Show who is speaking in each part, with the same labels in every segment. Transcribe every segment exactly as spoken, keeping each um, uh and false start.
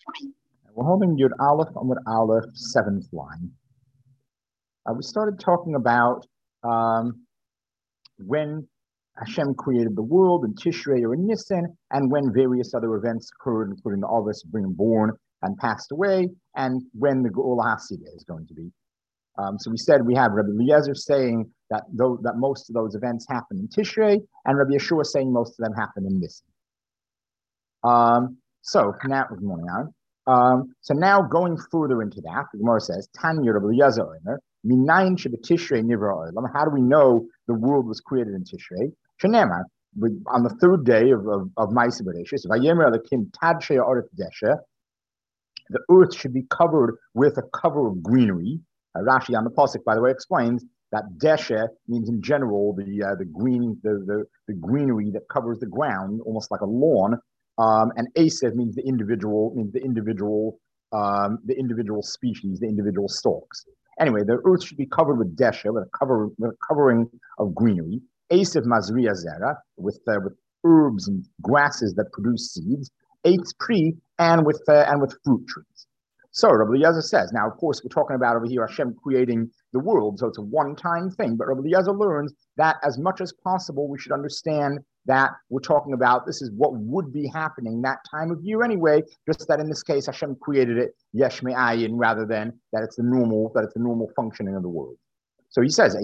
Speaker 1: We're holding Yud Aleph Amud Aleph, seventh line. Uh, we started talking about um, when Hashem created the world in Tishrei or in Nisan, and when various other events occurred, including the Avos being born and passed away, and when the Geula Hasidah is going to be. Um, so we said we have Rabbi Eliezer saying that though, that most of those events happen in Tishrei, and Rabbi Yeshua saying most of them happen in Nisan. Um, so now, good morning, Aaron. Um, so now going further into that, the Gemara says, Tanya Rabbi Eliezer Omer, Minayin Tishrei Nivra Olam. How do we know the world was created in Tishrei? Shenema, on the third day of of, of Ma'aseh Bereshis, Vayemer Elokim Tad She'aret Desha, the earth should be covered with a cover of greenery. Uh, Rashi on the pasuk, by the way, explains that desha means in general the uh, the green the, the the greenery that covers the ground, almost like a lawn. Um, and Asev means the individual means the individual um, the individual species, the individual stalks. Anyway, the earth should be covered with desha, with a cover with a covering of greenery. Asev mazriya zera, with uh, with herbs and grasses that produce seeds. Eitz pri, and with uh, and with fruit trees. So Rabbi Eliezer says, now of course we're talking about over here Hashem creating the world, so it's a one-time thing. But Rabbi Eliezer learns that as much as possible we should understand that we're talking about this is what would be happening that time of year anyway. Just that in this case Hashem created it yesh me'ayin rather than that it's the normal that it's the normal functioning of the world. So he says,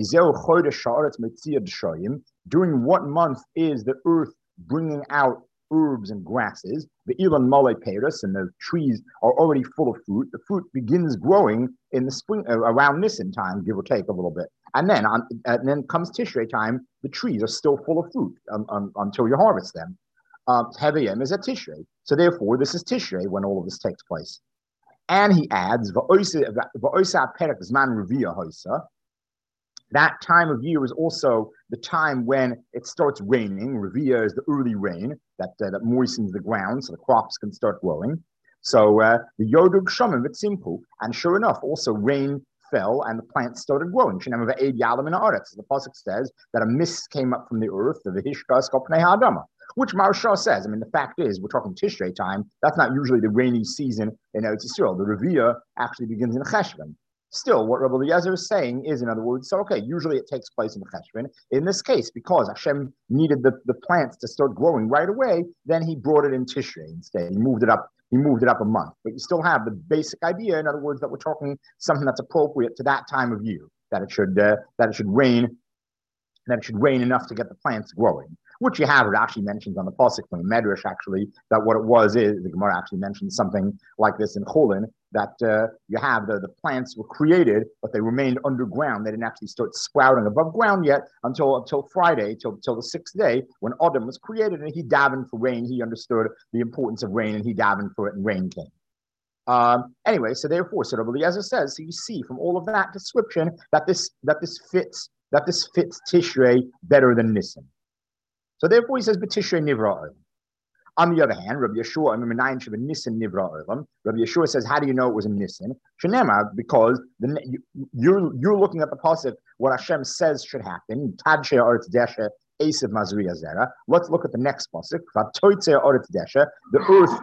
Speaker 1: during what month is the earth bringing out herbs and grasses? The ilan male peris, and the trees are already full of fruit. The fruit begins growing in the spring, uh, around Nisan time, give or take a little bit. And then, on, and then comes Tishrei time. The trees are still full of fruit um, um, until you harvest them. Hevayim um, is at Tishrei, so therefore this is Tishrei when all of this takes place. And he adds, "Va'osa perak zman revia hoisa." That time of year is also the time when it starts raining. Revia is the early rain that uh, that moistens the ground so the crops can start growing. So uh, the Yodug Shomim Vitsimpu, and sure enough, also rain fell and the plants started growing. The pasuk says that a mist came up from the earth, the Vihishka Skopnei Ha'adama, which Maharsha says. I mean, the fact is, we're talking Tishrei time. That's not usually the rainy season in Eretz Yisrael. The Revia actually begins in Cheshvan. Still, what Rabbi Eliezer is saying is, in other words, so okay, usually it takes place in Cheshvan. In this case, because Hashem needed the, the plants to start growing right away, then he brought it in Tishrei instead. He moved it up. He moved it up a month. But you still have the basic idea, in other words, that we're talking something that's appropriate to that time of year, that it should uh, that it should rain, that it should rain enough to get the plants growing. Which you have, Rashi mentions on the pasuk from the Medrash, actually, that what it was is, the Gemara actually mentions something like this in Cholin, that uh, you have the, the plants were created, but they remained underground. They didn't actually start sprouting above ground yet until until Friday, till, till the sixth day, when Adam was created, and he davened for rain. He understood the importance of rain, and he davened for it, and rain came. Um, anyway, so therefore, so Rabbi Eliezer says, so you see from all of that description that this that this fits that this fits Tishrei better than Nisan. So therefore, he says, "B'Tishrei nivra olam." On the other hand, Rabbi Yeshua, I mean, Nisan nivra olam. Rabbi Yeshua says, "How do you know it was a Nisan?" Shenema, because the, you, you're you're looking at the pasuk what Hashem says should happen. Tad she'aretz desha esav mazriya zera. Let's look at the next pasuk. V'toitzeh aretz desha. The earth,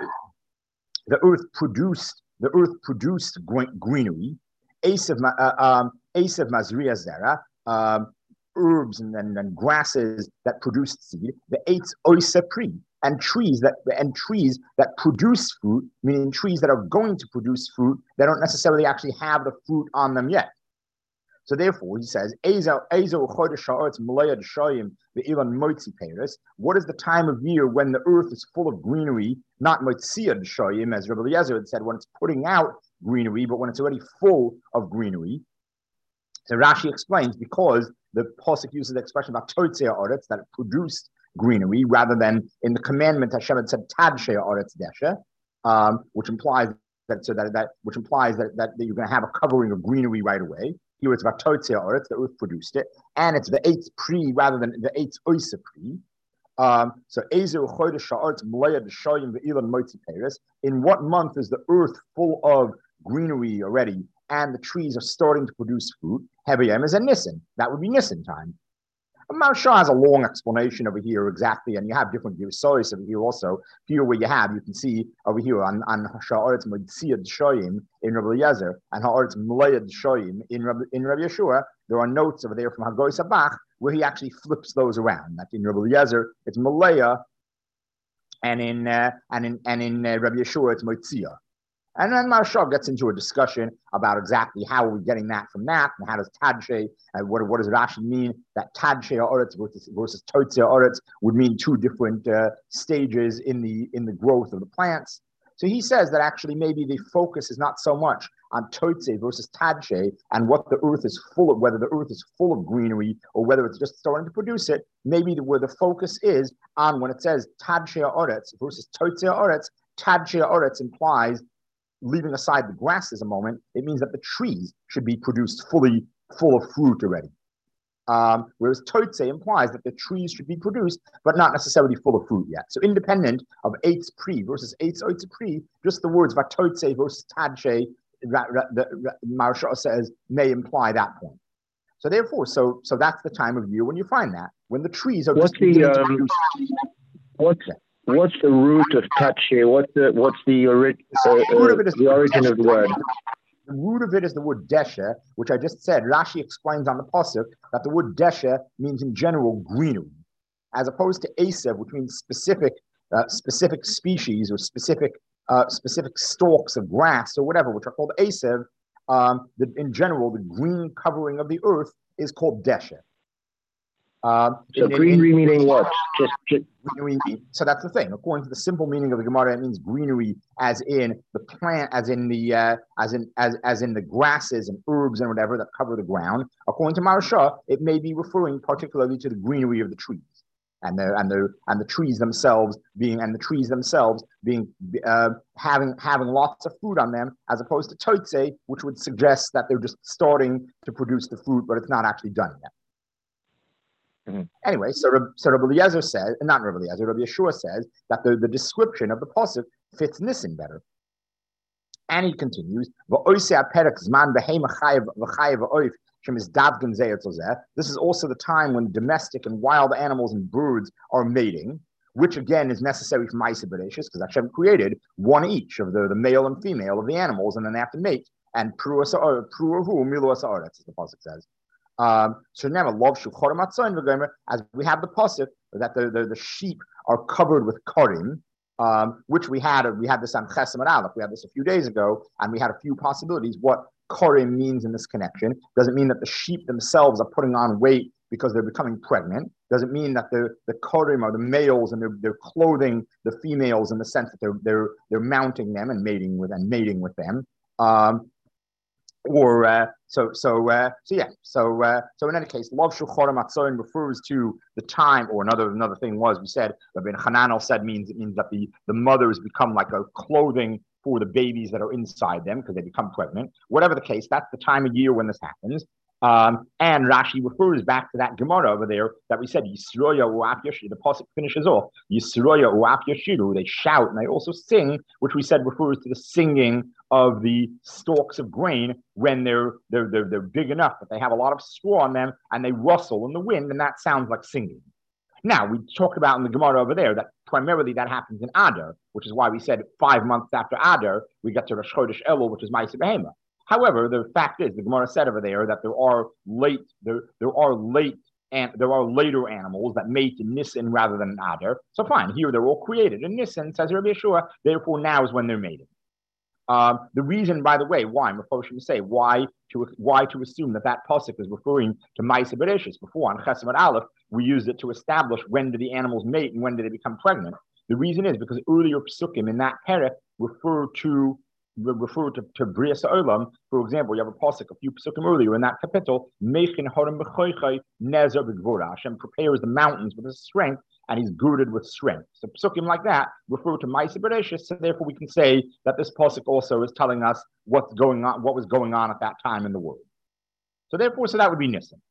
Speaker 1: the earth produced the earth produced greenery. Esav uh, um, esav mazriya zera. Um, herbs and, and, and grasses that produce seed, the eitz oisa pri, and trees that and trees that produce fruit, meaning trees that are going to produce fruit, they don't necessarily actually have the fruit on them yet. So therefore, he says, what is the time of year when the earth is full of greenery, not motziyad shoyim, as Rabbi Eliezer had said, when it's putting out greenery, but when it's already full of greenery. So Rashi explains, because the pasuk uses the expression about toitzei oretz, that it produced greenery, rather than in the commandment Hashem had said tad shea oretz desha, um, which implies that so that, that which implies that, that, that you're going to have a covering of greenery right away. Here it's about toitzei oretz, the earth produced it, and it's the eitz pri rather than the eitz oisa pri. Um, so Ezer chodesh ha'aretz mleya d'shayim ve'ilan motzi peres. In what month is the earth full of greenery already, and the trees are starting to produce fruit? Hevayim is a Nisan. That would be Nisan time. Maharsha has a long explanation over here exactly, and you have different Yerusayis over here also. Here where you have, you can see over here on on Ha'aretz Motziyah Shoyim in Rabbi Eliezer and Ha'aretz Mlayad Shoyim in Rabbi in Rabbi Yeshua. There are notes over there from Hagoy Sabach where he actually flips those around. That in Rabbi Eliezer it's Malaya, and in uh, and in and in uh, Rabbi Yeshua it's Motziyah. And then Maharsha gets into a discussion about exactly how are we getting that from that, and how does Tadshe, and what, what does it actually mean that Tadshe Ha'aretz versus, versus Totzei Ha'aretz would mean two different uh, stages in the in the growth of the plants. So he says that actually maybe the focus is not so much on Totzei versus Tadshe and what the earth is full of, whether the earth is full of greenery or whether it's just starting to produce it. Maybe the, where the focus is on when it says Tadshe Ha'aretz versus Totzei Ha'aretz, Tadshe Ha'aretz implies, leaving aside the grasses a moment, it means that the trees should be produced fully full of fruit already. Um, whereas Totzei implies that the trees should be produced, but not necessarily full of fruit yet. So independent of Eitz Pri versus Eitz Oitz Pri, just the words Vatotzei versus Tadshe, the Maharsha says, may imply that point. So therefore, so so that's the time of year when you find that, when the trees are
Speaker 2: what's
Speaker 1: just
Speaker 2: the, um,
Speaker 1: to produce.
Speaker 2: What's
Speaker 1: Yeah.
Speaker 2: What's the root of Tadshe? What's the what's the, ori- uh, uh, the origin of the word?
Speaker 1: The root of it is the word desha, which I just said. Rashi explains on the pasuk that the word desha means in general greenery, as opposed to asev, which means specific uh, specific species or specific uh, specific stalks of grass or whatever, which are called asev. Um, the, in general, the green covering of the earth is called desha. Um,
Speaker 2: so
Speaker 1: in,
Speaker 2: greenery
Speaker 1: in, in,
Speaker 2: meaning what? Just, just
Speaker 1: greenery. So that's the thing. According to the simple meaning of the Gemara, it means greenery, as in the plant, as in the uh, as in as as in the grasses and herbs and whatever that cover the ground. According to Maharsha, it may be referring particularly to the greenery of the trees and the and the and the trees themselves being and the trees themselves being uh, having having lots of fruit on them, as opposed to Totzei, which would suggest that they're just starting to produce the fruit, but it's not actually done yet. Mm-hmm. Anyway, so, so Rabbi Eliezer says, not Rabbi Eliezer, Rabbi Yeshua says that the, the description of the pasuk fits Nisan better. And he continues, this is also the time when domestic and wild animals and birds are mating, which again is necessary for Ma'aseh Bereshis, because Hashem created one each of the, the male and female of the animals, and then they have to mate. And Pruahu Milu Sa'aretz, as the pasuk says. Um, so now, as we have the pasuk that the, the, the sheep are covered with karim, um, which we had we had this on Chesed Aleph. We had this a few days ago, and we had a few possibilities what karim means in this connection. Does it mean that the sheep themselves are putting on weight because they're becoming pregnant? Does it mean that the the karim are the males and they're they're clothing the females in the sense that they're they're they're mounting them and mating with and mating with them? Um, Or uh, so so uh, so yeah so uh, so in any case, Lov Shulchan Matzoin refers to the time, or another another thing was we said Rabbi Hananel said means it means that the the mothers become like a clothing for the babies that are inside them because they become pregnant. Whatever the case, that's the time of year when this happens. Um, and Rashi refers back to that Gemara over there that we said Yisroya U'af Yashiru. The pasuk finishes off Yisroya U'af Yashiru. They shout and they also sing, which we said refers to the singing of the stalks of grain when they're they're they're, they're big enough that they have a lot of straw on them and they rustle in the wind, and that sounds like singing. Now, we talked about in the Gemara over there that primarily that happens in Adar, which is why we said five months after Adar we get to Rosh Chodesh Elul, which is Ma'aseh Behema. However, the fact is, the Gemara said over there that there are late, there, there are late, and there are later animals that mate in Nisan rather than in Adar. So fine, here they're all created in Nisan, says Rabbi Yeshua. Therefore, now is when they're mating. Um, the reason, by the way, why I'm supposed to say why to why to assume that that pasuk is referring to Ma'aseh Bereshis. Before on Chesed Aleph, we used it to establish when do the animals mate and when do they become pregnant. The reason is because earlier psukim in that perek refer to refer to, to Brias Olam. For example, you have a pasuk a few psukim earlier in that capital, Mechin Harim B'choichai Nezer B'Gvura. Hashem prepares the mountains with his strength, and he's girded with strength. So psukim like that refer to Ma'aseh Bereshis, so therefore we can say that this pasuk also is telling us what's going on, what was going on at that time in the world. So therefore, so that would be Nisan.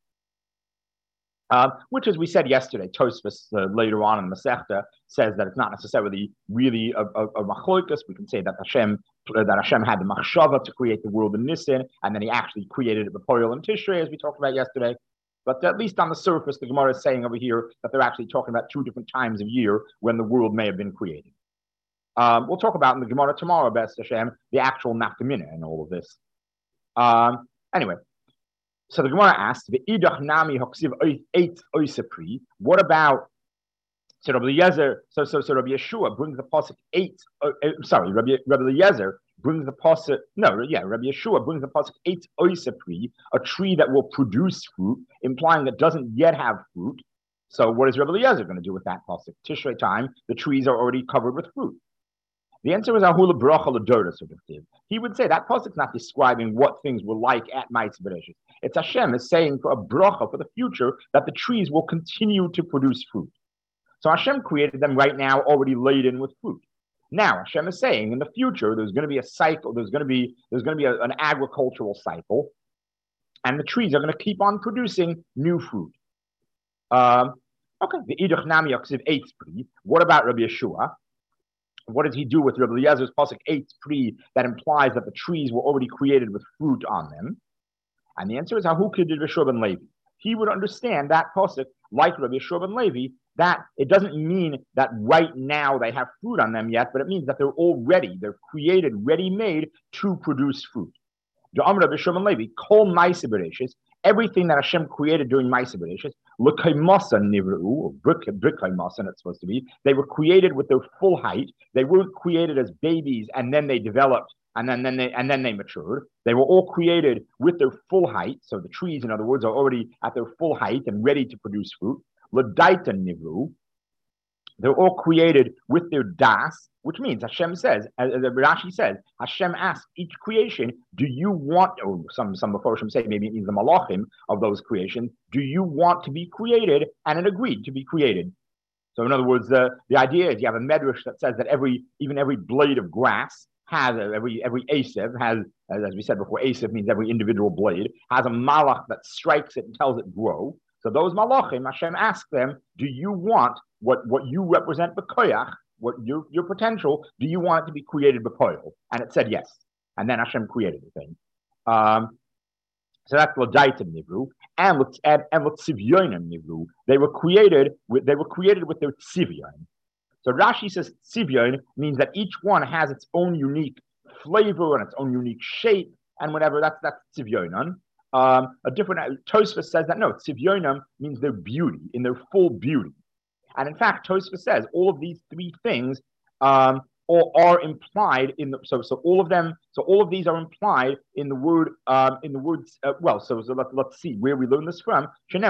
Speaker 1: Uh, which, as we said yesterday, Tosfos uh, later on in the Masechta says that it's not necessarily really a, a, a machlokas. We can say that Hashem uh, that Hashem had the machshava to create the world in Nisan, and then He actually created it before Yom Tishrei, as we talked about yesterday. But at least on the surface, the Gemara is saying over here that they're actually talking about two different times of year when the world may have been created. Um, we'll talk about in the Gemara tomorrow, B'ez Hashem, the actual nafkamina and all of this. Um, anyway, so the Gemara asks, what about, so Rabbi Eliezer, so, so, so Rabbi Yeshua brings the pasuk eight, uh, uh, sorry, Rabbi, Rabbi Eliezer brings the pasuk, no, yeah, Rabbi Yeshua brings the pasuk eight oisapri, a tree that will produce fruit, implying that doesn't yet have fruit. So what is Rabbi Eliezer going to do with that pasuk? Tishrei time, the trees are already covered with fruit. The answer is ahula bracha l'dora, sort of thing. He would say that pasuk's not describing what things were like at Ma'aseh Bereshis. It's Hashem is saying for a bracha for the future that the trees will continue to produce fruit. So Hashem created them right now already laden with fruit. Now Hashem is saying in the future there's going to be a cycle. There's going to be there's going to be a, an agricultural cycle, and the trees are going to keep on producing new fruit. Um, okay, the Idach Nami Yaksiv eight pri. What about Rabbi Yeshua? What does he do with Rabbi Eliezer's pasuk eight pri that implies that the trees were already created with fruit on them? And the answer is Hahu Kidid Yeshua ben Levi. He would understand that pasuk like Rabbi Yeshua ben Levi, that it doesn't mean that right now they have fruit on them yet, but it means that they're already, they're created, ready-made to produce fruit. Rabbi Yeshua ben Levi, Kol Ma'aseh Bereshis, everything that Hashem created during Ma'aseh Bereshis, L'kaimasa nivru, or Brikaimasa, it's supposed to be, they were created with their full height. They weren't created as babies and then they developed and then, then they and then they matured. They were all created with their full height. So the trees, in other words, are already at their full height and ready to produce fruit. L'daita nivru, they're all created with their das, which means Hashem says, as, as Rashi says, Hashem asks each creation, do you want, or some some Mephoshim say maybe it means the malachim of those creations, do you want to be created? And it agreed to be created. So in other words, the, the idea is you have a medrash that says that every even every blade of grass has a, every every asev has, as, as we said before, asev means every individual blade has a malach that strikes it and tells it grow. So those malachim, Hashem asks them, do you want what, what you represent b'koyach, what your, your potential, do you want it to be created b'koyach? And it said yes. And then Hashem created the thing. Um, so that's l'daitim nivru. And and, and l'tzivyonim nivru. They were created with they were created with their tzivyon. So Rashi says tzivyon means that each one has its own unique flavor and its own unique shape and whatever. That's that's tzivyonon. Um, a different Tosfos says that no, tzivyonim means their beauty, in their full beauty. And in fact, Tosfos says all of these three things um, all are implied in the so so all of them so all of these are implied in the word um, in the words uh, well so, so let, let's see where we learn this from. The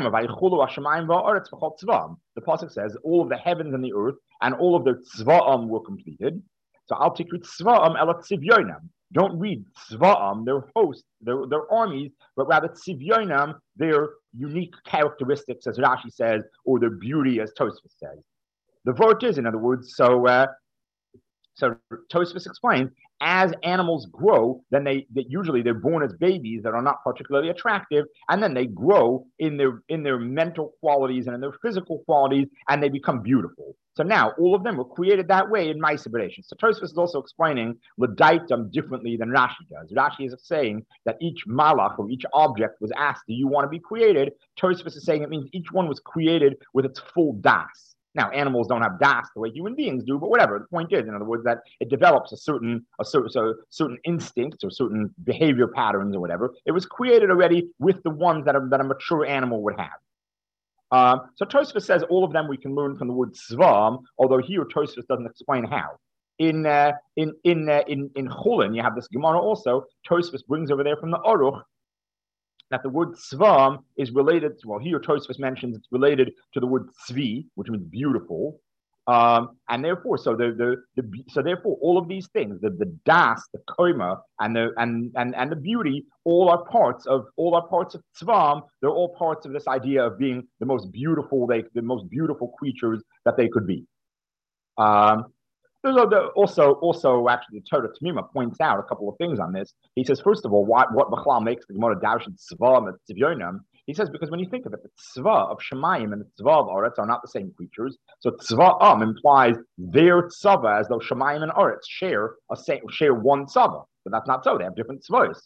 Speaker 1: pasuk says all of the heavens and the earth and all of their tzva'am were completed. So I'll take it tzva'am ela tzivyonim. Don't read tzva'am, their hosts, their, their armies, but rather tzivyonim, their unique characteristics, as Rashi says, or their beauty, as Tosfos says. The vort is, in other words, so uh, so Tosfos explains, as animals grow, then they, they usually they're born as babies that are not particularly attractive, and then they grow in their in their mental qualities and in their physical qualities, and they become beautiful. So now all of them were created that way in Ma'aseh Bereshis. So Tosfos is also explaining l'daitam differently than Rashi does. Rashi is saying that each malach or each object was asked, "Do you want to be created?" Tosfos is saying it means each one was created with its full das. Now, animals don't have das the way human beings do, but whatever. The point is, in other words, that it develops a certain, a certain, so certain instincts or certain behavior patterns or whatever. It was created already with the ones that a, that a mature animal would have. Um, so Tosfos says all of them we can learn from the word tzvam, although here Tosfos doesn't explain how. In uh, in in uh, in in Chulin, you have this Gemara also. Tosfos brings over there from the Aruch that the word tzvam is related to, well, here Tosfos mentions it's related to the word tzvi, which means beautiful. Um, and therefore, so the, the the so therefore, all of these things, the, the das, the koima, and the and, and and the beauty, all are parts of all are parts of tzvam. They're all parts of this idea of being the most beautiful, they the most beautiful creatures that they could be. Um, There's also, also actually, the Torah Tamima points out a couple of things on this. He says, first of all, what what Bechlal makes the Gemara Darshan Tzva and Tzivyonim. He says, because when you think of it, the Tzva of Shemayim and the Tzva of Aretz are not the same creatures. So Tzva'am implies their Tzava, as though Shemayim and Aretz share a same, share one Tzava. But that's not so. They have different Tzvahs.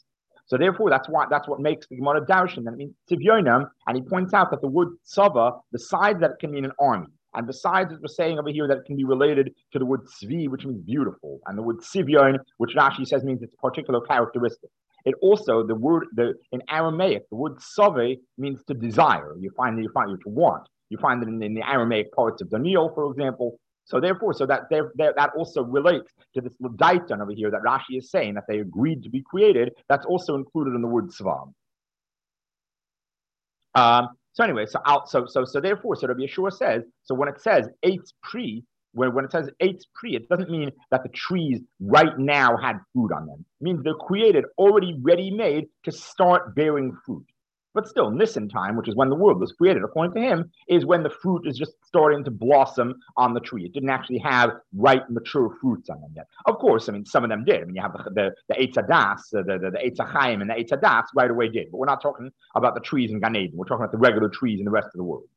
Speaker 1: So therefore, that's why that's what makes the Gemara Darshan. That means tzivyonim, and he points out that the word tzava, besides that it can mean an army, and besides, as we're saying over here, that it can be related to the word tzvi, which means beautiful, and the word tzivyon, which Rashi says means it's a particular characteristic. It also, the word the in Aramaic, the word save means to desire. You find that you find it to want. You find it in, in the Aramaic parts of Daniel, for example. So therefore, so that there, that also relates to this Ledaitan over here that Rashi is saying that they agreed to be created. That's also included in the word Svam. Um, so anyway, so out, so so so therefore, so Rabbi Yeshua says, so when it says eitz pri, when, when it says eitz pri, it doesn't mean that the trees right now had fruit on them. It means they're created, already ready-made to start bearing fruit. But still, Nisan time, which is when the world was created, according to him, is when the fruit is just starting to blossom on the tree. It didn't actually have ripe, mature fruits on them yet. Of course, I mean, some of them did. I mean, you have the the, the Eitz Hadas, the, the, the Eitz Chaim and the Eitz Hadas right away did. But we're not talking about the trees in Gan Eden. We're talking about the regular trees in the rest of the world.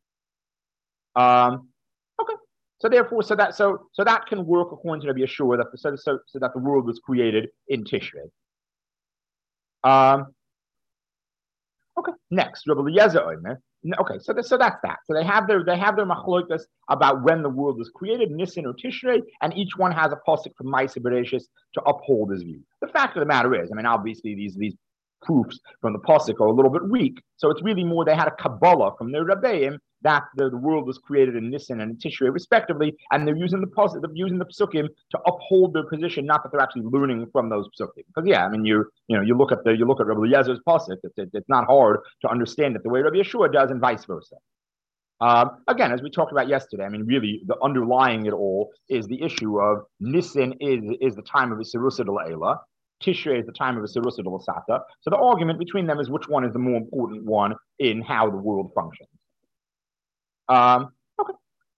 Speaker 1: Um, okay. So therefore, so that so so that can work according to Rabbi Yeshua, that the, so, so, so that the world was created in Tishrei. Um, Okay, next, Rabbi Eliezer Omer. Okay, so so that's that. So they have their they have their machlokas about when the world was created, Nisan or Tishrei, and each one has a pasuk from Ma'aseh Bereshis to uphold his view. The fact of the matter is, I mean, obviously these these proofs from the pasuk are a little bit weak. So it's really more they had a Kabbalah from their Rabbeim that the, the world was created in Nisan and in Tishrei respectively, and they're using the pasuk, they're using the psukim to uphold their position, not that they're actually learning from those psukim. Because yeah, I mean, you you know you look at the you look at Rabbi Eliezer's pasuk, it's, it, it's not hard to understand it the way Rabbi Yeshua does, and vice versa. Um, again, as we talked about yesterday, I mean, really, the underlying it all is the issue of Nisan is is the time of Isirusa del Eila. Tishrei is the time of Isirusa del Sata. So the argument between them is which one is the more important one in how the world functions. Um, okay.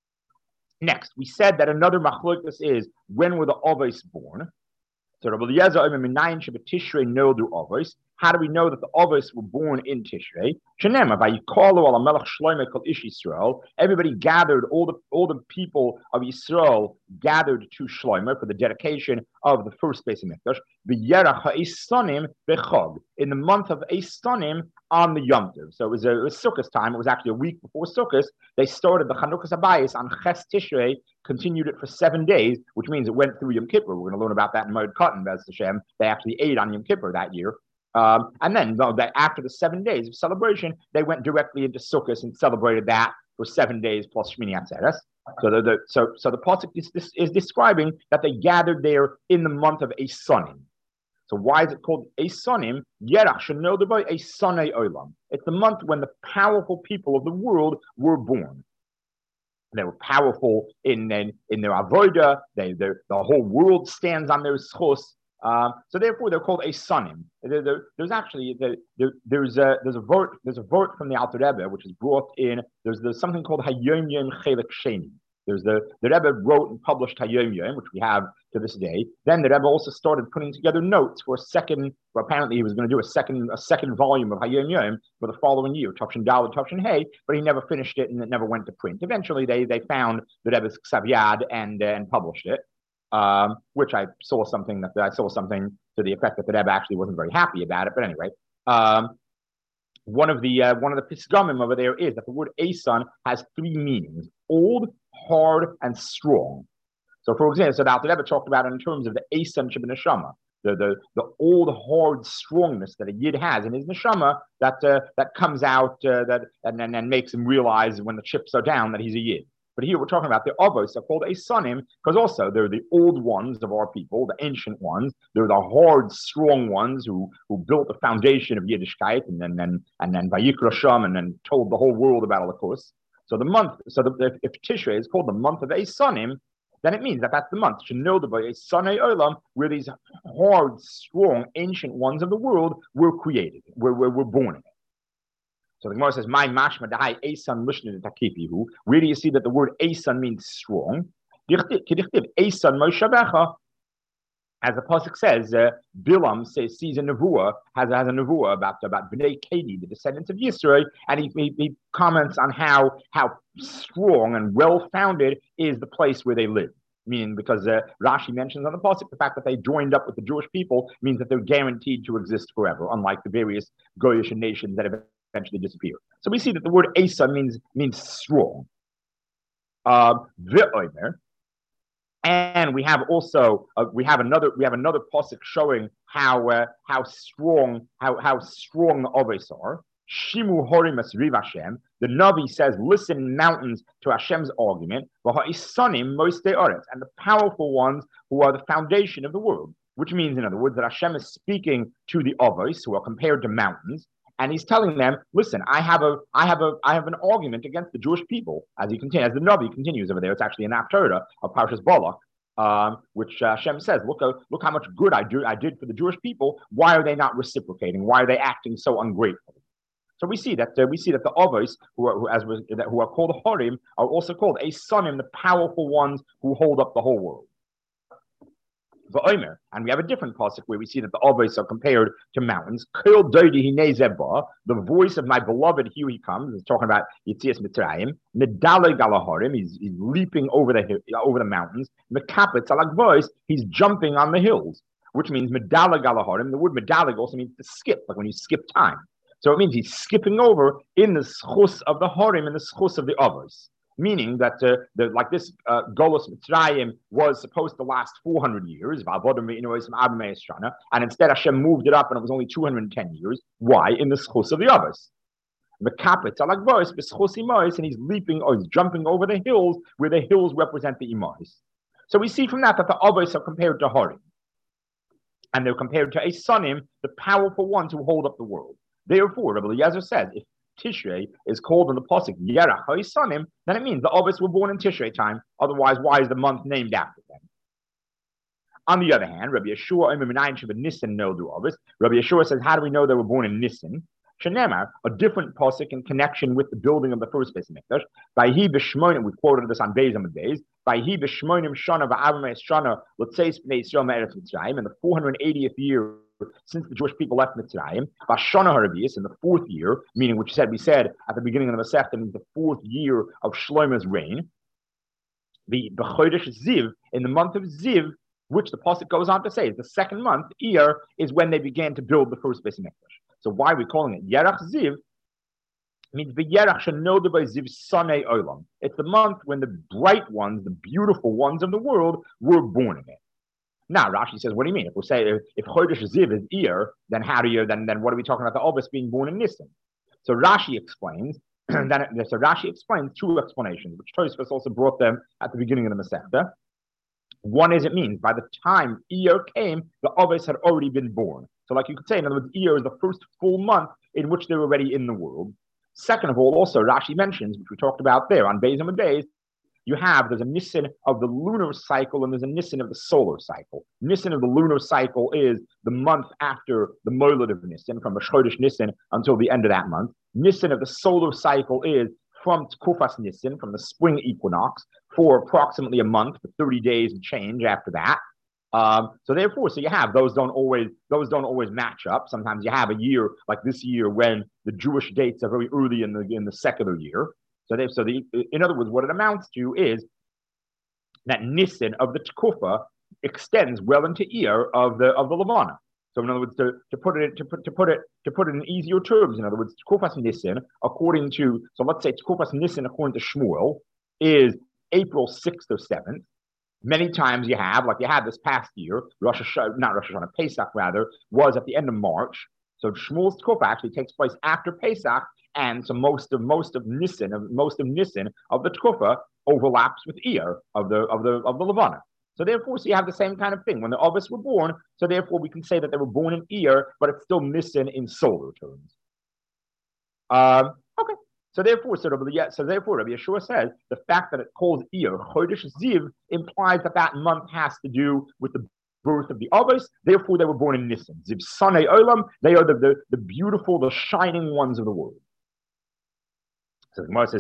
Speaker 1: Next, we said that another machlokes is when were the Avos born? So Rabbi Eliezer Omer Minayin Sheba Tishrei Noldu Avos. How do we know that the Avos were born in Tishrei? Shenema Vayikalu Ala Melech Shlomo Kol Ish Yisrael. Everybody gathered, all the all the people of Yisrael gathered to Shlomo for the dedication of the first Beis Hamikdash. V'yerach ha'Eisanim bechag, in the month of Eisanim on the Yom Tov. So it was a, it was Sukkot time. It was actually a week before Sukkot. They started the Chanukas Habayis on Ches Tishrei, continued it for seven days, which means it went through Yom Kippur. We're going to learn about that in Moed Katan, Bez Hashem. They actually ate on Yom Kippur that year. Um, and then no, that after the seven days of celebration, they went directly into Sukkot and celebrated that for seven days plus Shmini Atzeres. So the, the so so the pasuk is, is, is describing that they gathered there in the month of Eisanim. So why is it called Eisanim? Yerach shenodabai Eisanei Olam. It's the month when the powerful people of the world were born. They were powerful in in, in their avoda. They the whole world stands on their schos. Um, so therefore, they're called Eisanim. There, there, there's actually there, there, there's a there's a vort there's a vort from the Alter Rebbe which is brought in. There's there's something called Hayom Yom Chelek Sheni. There's the the Rebbe wrote and published Hayom Yom, which we have to this day. Then the Rebbe also started putting together notes for a second. Well, apparently he was going to do a second a second volume of Hayom Yom for the following year, Tavshin Daled, Tavshin Hey, but he never finished it and it never went to print. Eventually, they they found the Rebbe's Ksav Yad and uh, and published it. Um, which I saw something that I saw something to the effect that the Rebbe actually wasn't very happy about it. But anyway, um, one of the uh, one of the pisgamim over there is that the word Eisan has three meanings: old, hard, and strong. So, for example, so the Alter Rebbe talked about it in terms of the Eisan Sheba Neshama, the the the old, hard strongness that a yid has in his neshama that uh, that comes out uh, that and, and and makes him realize when the chips are down that he's a yid. But here we're talking about the Avos are called Eisanim because also they're the old ones of our people, the ancient ones. They're the hard, strong ones who who built the foundation of Yiddishkeit and then and, and then Vayikra Sham and then told the whole world about Holocaust. So the month, so the, if Tishrei is called the month of Eisanim, then it means that that's the month Shenodabay Eisanei Olam, where these hard, strong, ancient ones of the world were created, were were, were born in it. So the Gemara says, "My mashma dahai Eisan lishnu takipihu." Where do you see that the word Eisan means strong? Eisan Moshavecha, as the pasuk says, uh, Bilam says sees a nevuah, has has a nevuah about about Bnei Kedi, the descendants of Yisrael, and he, he, he comments on how how strong and well founded is the place where they live. meaning because uh, Rashi mentions on the pasuk the fact that they joined up with the Jewish people means that they're guaranteed to exist forever, unlike the various Goyish nations that eventually disappear. So we see that the word Asa means means strong. Uh, and we have also uh, we have another we have another pasuk showing how uh, how strong how how strong the Avos are. Shimu Horim Esriv Hashem. The Navi says, "Listen, mountains, to Hashem's argument." V'ha'isanim Moistei Oretz, and the powerful ones who are the foundation of the world. Which means, in other words, that Hashem is speaking to the Avos, who are compared to mountains, and He's telling them, "Listen, I have a, I have a, I have an argument against the Jewish people." As he continues, as the Navi continues over there, it's actually an Haftarah of Parshas Balak, um, which uh, Hashem says, "Look, uh, look how much good I do, I did for the Jewish people. Why are they not reciprocating? Why are they acting so ungrateful?" So we see that uh, we see that the Avos, who are who, as was, that, who are called Horim, are also called Esanim, the powerful ones who hold up the whole world. V'omer, and we have a different pasuk where we see that the Avos are compared to mountains. Kol doidi hinei zeba, the voice of my beloved, here he comes. He's talking about Yitzias Mitzrayim. Nedale galahorim, he's he's leaping over the over the mountains. Mekapetz alak voice, he's jumping on the hills, which means medala galahorim. The word medalig also means to skip, like when you skip time. So it means he's skipping over in the schus of the Horim and the schus of the Avos, meaning that uh, the, like this uh, Golos Mitzrayim was supposed to last four hundred years, and instead Hashem moved it up and it was only two hundred ten years. Why? In the schus of the Avos. And he's leaping or he's jumping over the hills where the hills represent the Imais. So we see from that that the Avos are compared to Horim, and they're compared to Esanim, the powerful ones who hold up the world. Therefore, Rabbi Eliezer says, if Tishrei is called in the pasuk Yerach HaIsanim, then it means the Avos were born in Tishrei time. Otherwise, why is the month named after them? On the other hand, Rabbi Yeshua Omer Minayin Sheba Nisan Noldu Avos. Rabbi Yeshua says, how do we know they were born in Nisan? Shenemar, a different pasuk in connection with the building of the first Beis Hamikdash. Vayhi b'shmonim, we quoted this on Beis Amud Beis. Vayhi b'shmonim shana v'avamei shana l'tzeis b'nei Yisrael me'eretz Mitzrayim, in the four hundred eightieth year since the Jewish people left Mitzrayim, Vashana Haravius, in the fourth year, meaning which said we said at the beginning of the Masechta, means the fourth year of Shlomo's reign. The B'chodesh Ziv, in the month of Ziv, which the pasuk goes on to say is the second month, Iyar, is when they began to build the first Beis Hamikdash. So why are we calling it Yerach Ziv? It means V'yerach shenoda by Ziv Sanei Olam. It's the month when the bright ones, the beautiful ones of the world, were born in it. Now Rashi says, what do you mean? If we say if, if Chodesh Ziv is Iyar, then how do you then then what are we talking about the Avos being born in Nisan? So Rashi explains that so Rashi explains two explanations, which Tosfos also brought them at the beginning of the Masechta. One is it means by the time Iyar came, the Avos had already been born. So like you could say, in other words, Iyar is the first full month in which they were already in the world. Second of all, also Rashi mentions, which we talked about there on Beis Amud Beis, you have, there's a Nisan of the lunar cycle and there's a Nisan of the solar cycle. Nisan of the lunar cycle is the month after the Molad of Nisan, from Chodesh Nisan until the end of that month. Nisan of the solar cycle is from Tkufas Nisan, from the spring equinox, for approximately a month, for thirty days and change after that. Um, so therefore, so you have, those don't always, those don't always match up. Sometimes you have a year like this year when the Jewish dates are very early in the, in the secular year. So, they, so the, in other words, what it amounts to is that Nisan of the Tkufa extends well into Iyar of the of the Levana. So, in other words, to, to put it to put to put it to put it in easier terms, in other words, Tkufas Nisan, according to so let's say Tkufas Nisan according to Shmuel is April sixth or seventh. Many times you have, like you had this past year, Rosh Hashanah, not Rosh Hashanah, Pesach rather, was at the end of March. So Shmuel's Tkufa actually takes place after Pesach. And so most of most of Nisan, of most of Nisan of the Tkufa overlaps with Iyar of the of the of the Levana. So therefore, so you have the same kind of thing when the Avos were born. So therefore, we can say that they were born in Iyar, but it's still Nisan in solar terms. Um, okay. So therefore, so, Rabbi, so therefore, Rabbi Yeshua says the fact that it calls Iyar Chodesh Ziv implies that that month has to do with the birth of the Avos. Therefore, they were born in Nisan. Ziv Sanei Olam. They are the, the the beautiful, the shining ones of the world. So the Gemara says,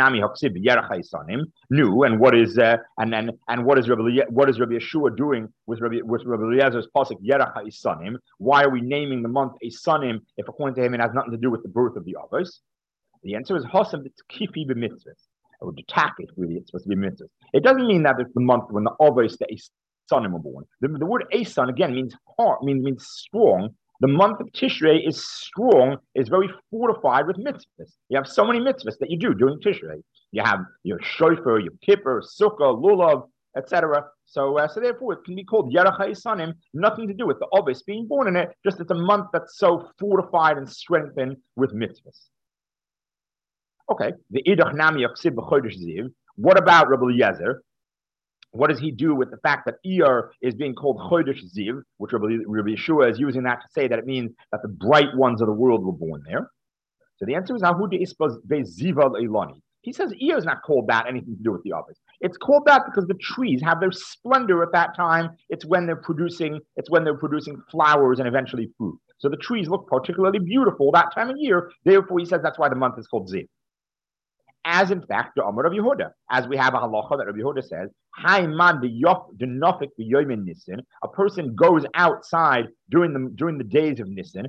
Speaker 1: "New." And what is uh, and and and what is Rabbi what is Rabbi Yeshua doing with Rabbi with Rabbi Eliezer's pasuk Yerach HaIsanim? Why are we naming the month Isanim if according to him it has nothing to do with the birth of the Avos? The answer is Hosam Kifi b'mitzvahs. or to tack it, really, it's supposed to be mitzvah. It doesn't mean that it's the month when the Avos, the Esanim, were born. The, the word Esan, again, means hard, means, means strong. The month of Tishrei is strong, is very fortified with mitzvahs. You have so many mitzvahs that you do during Tishrei. You have your shofar, your kippur, sukkah, lulav, et cetera. So, uh, so therefore, it can be called Yerach HaEsanim, nothing to do with the Avos being born in it, just it's a month that's so fortified and strengthened with mitzvahs. Okay, the Idach Nami Yachsib B'Chodesh Ziv. What about Rabbi Eliezer? What does he do with the fact that Iyar is being called Chodesh Ziv, which Rabbi, Rabbi Yeshua is using that to say that it means that the bright ones of the world were born there? So the answer is Ahuda Isbaz Ziva Elani. He says Iyar is not called that anything to do with the others. It's called that because the trees have their splendor at that time. It's when they're producing. It's when they're producing flowers and eventually fruit. So the trees look particularly beautiful that time of year. Therefore, he says that's why the month is called Ziv. As in fact, the Amar of Yehuda, as we have a halacha that Rabbi Yehuda says, a person goes outside during the during the days of Nisan.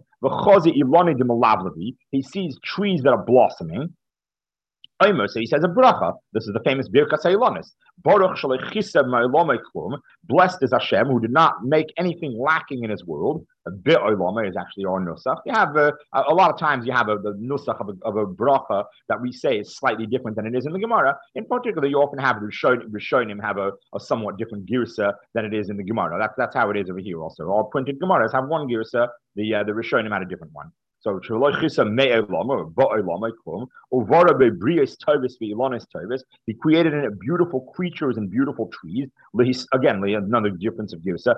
Speaker 1: He sees trees that are blossoming. So he says a bracha. This is the famous Birkas Hailonis. Baruch shaleichisem ma'olomei klum. Blessed is Hashem who did not make anything lacking in His world. A bit olomei is actually our nusach. You have a, a lot of times you have a, the nusach of a, of a bracha that we say is slightly different than it is in the Gemara. In particular, you often have Rishonim, Rishonim have a, a somewhat different girsa than it is in the Gemara. That's that's how it is over here. Also, all printed Gemaras have one girsa. The uh, the Rishonim had a different one. So he created an beautiful creatures and beautiful trees. Again, another difference of girsa.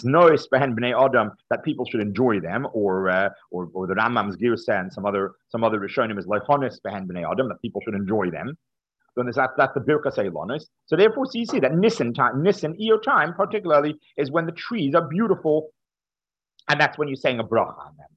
Speaker 1: That people should enjoy them, or uh, or or the Rambam's girsa and some other some other Rishonim is leichonis behen bnei adam, that people should enjoy them. Then there's that, that's the Birkas Hailonis. So therefore, so you see that Nisan time, Nisan Iyar time, particularly, is when the trees are beautiful, and that's when you're saying a bracha on them.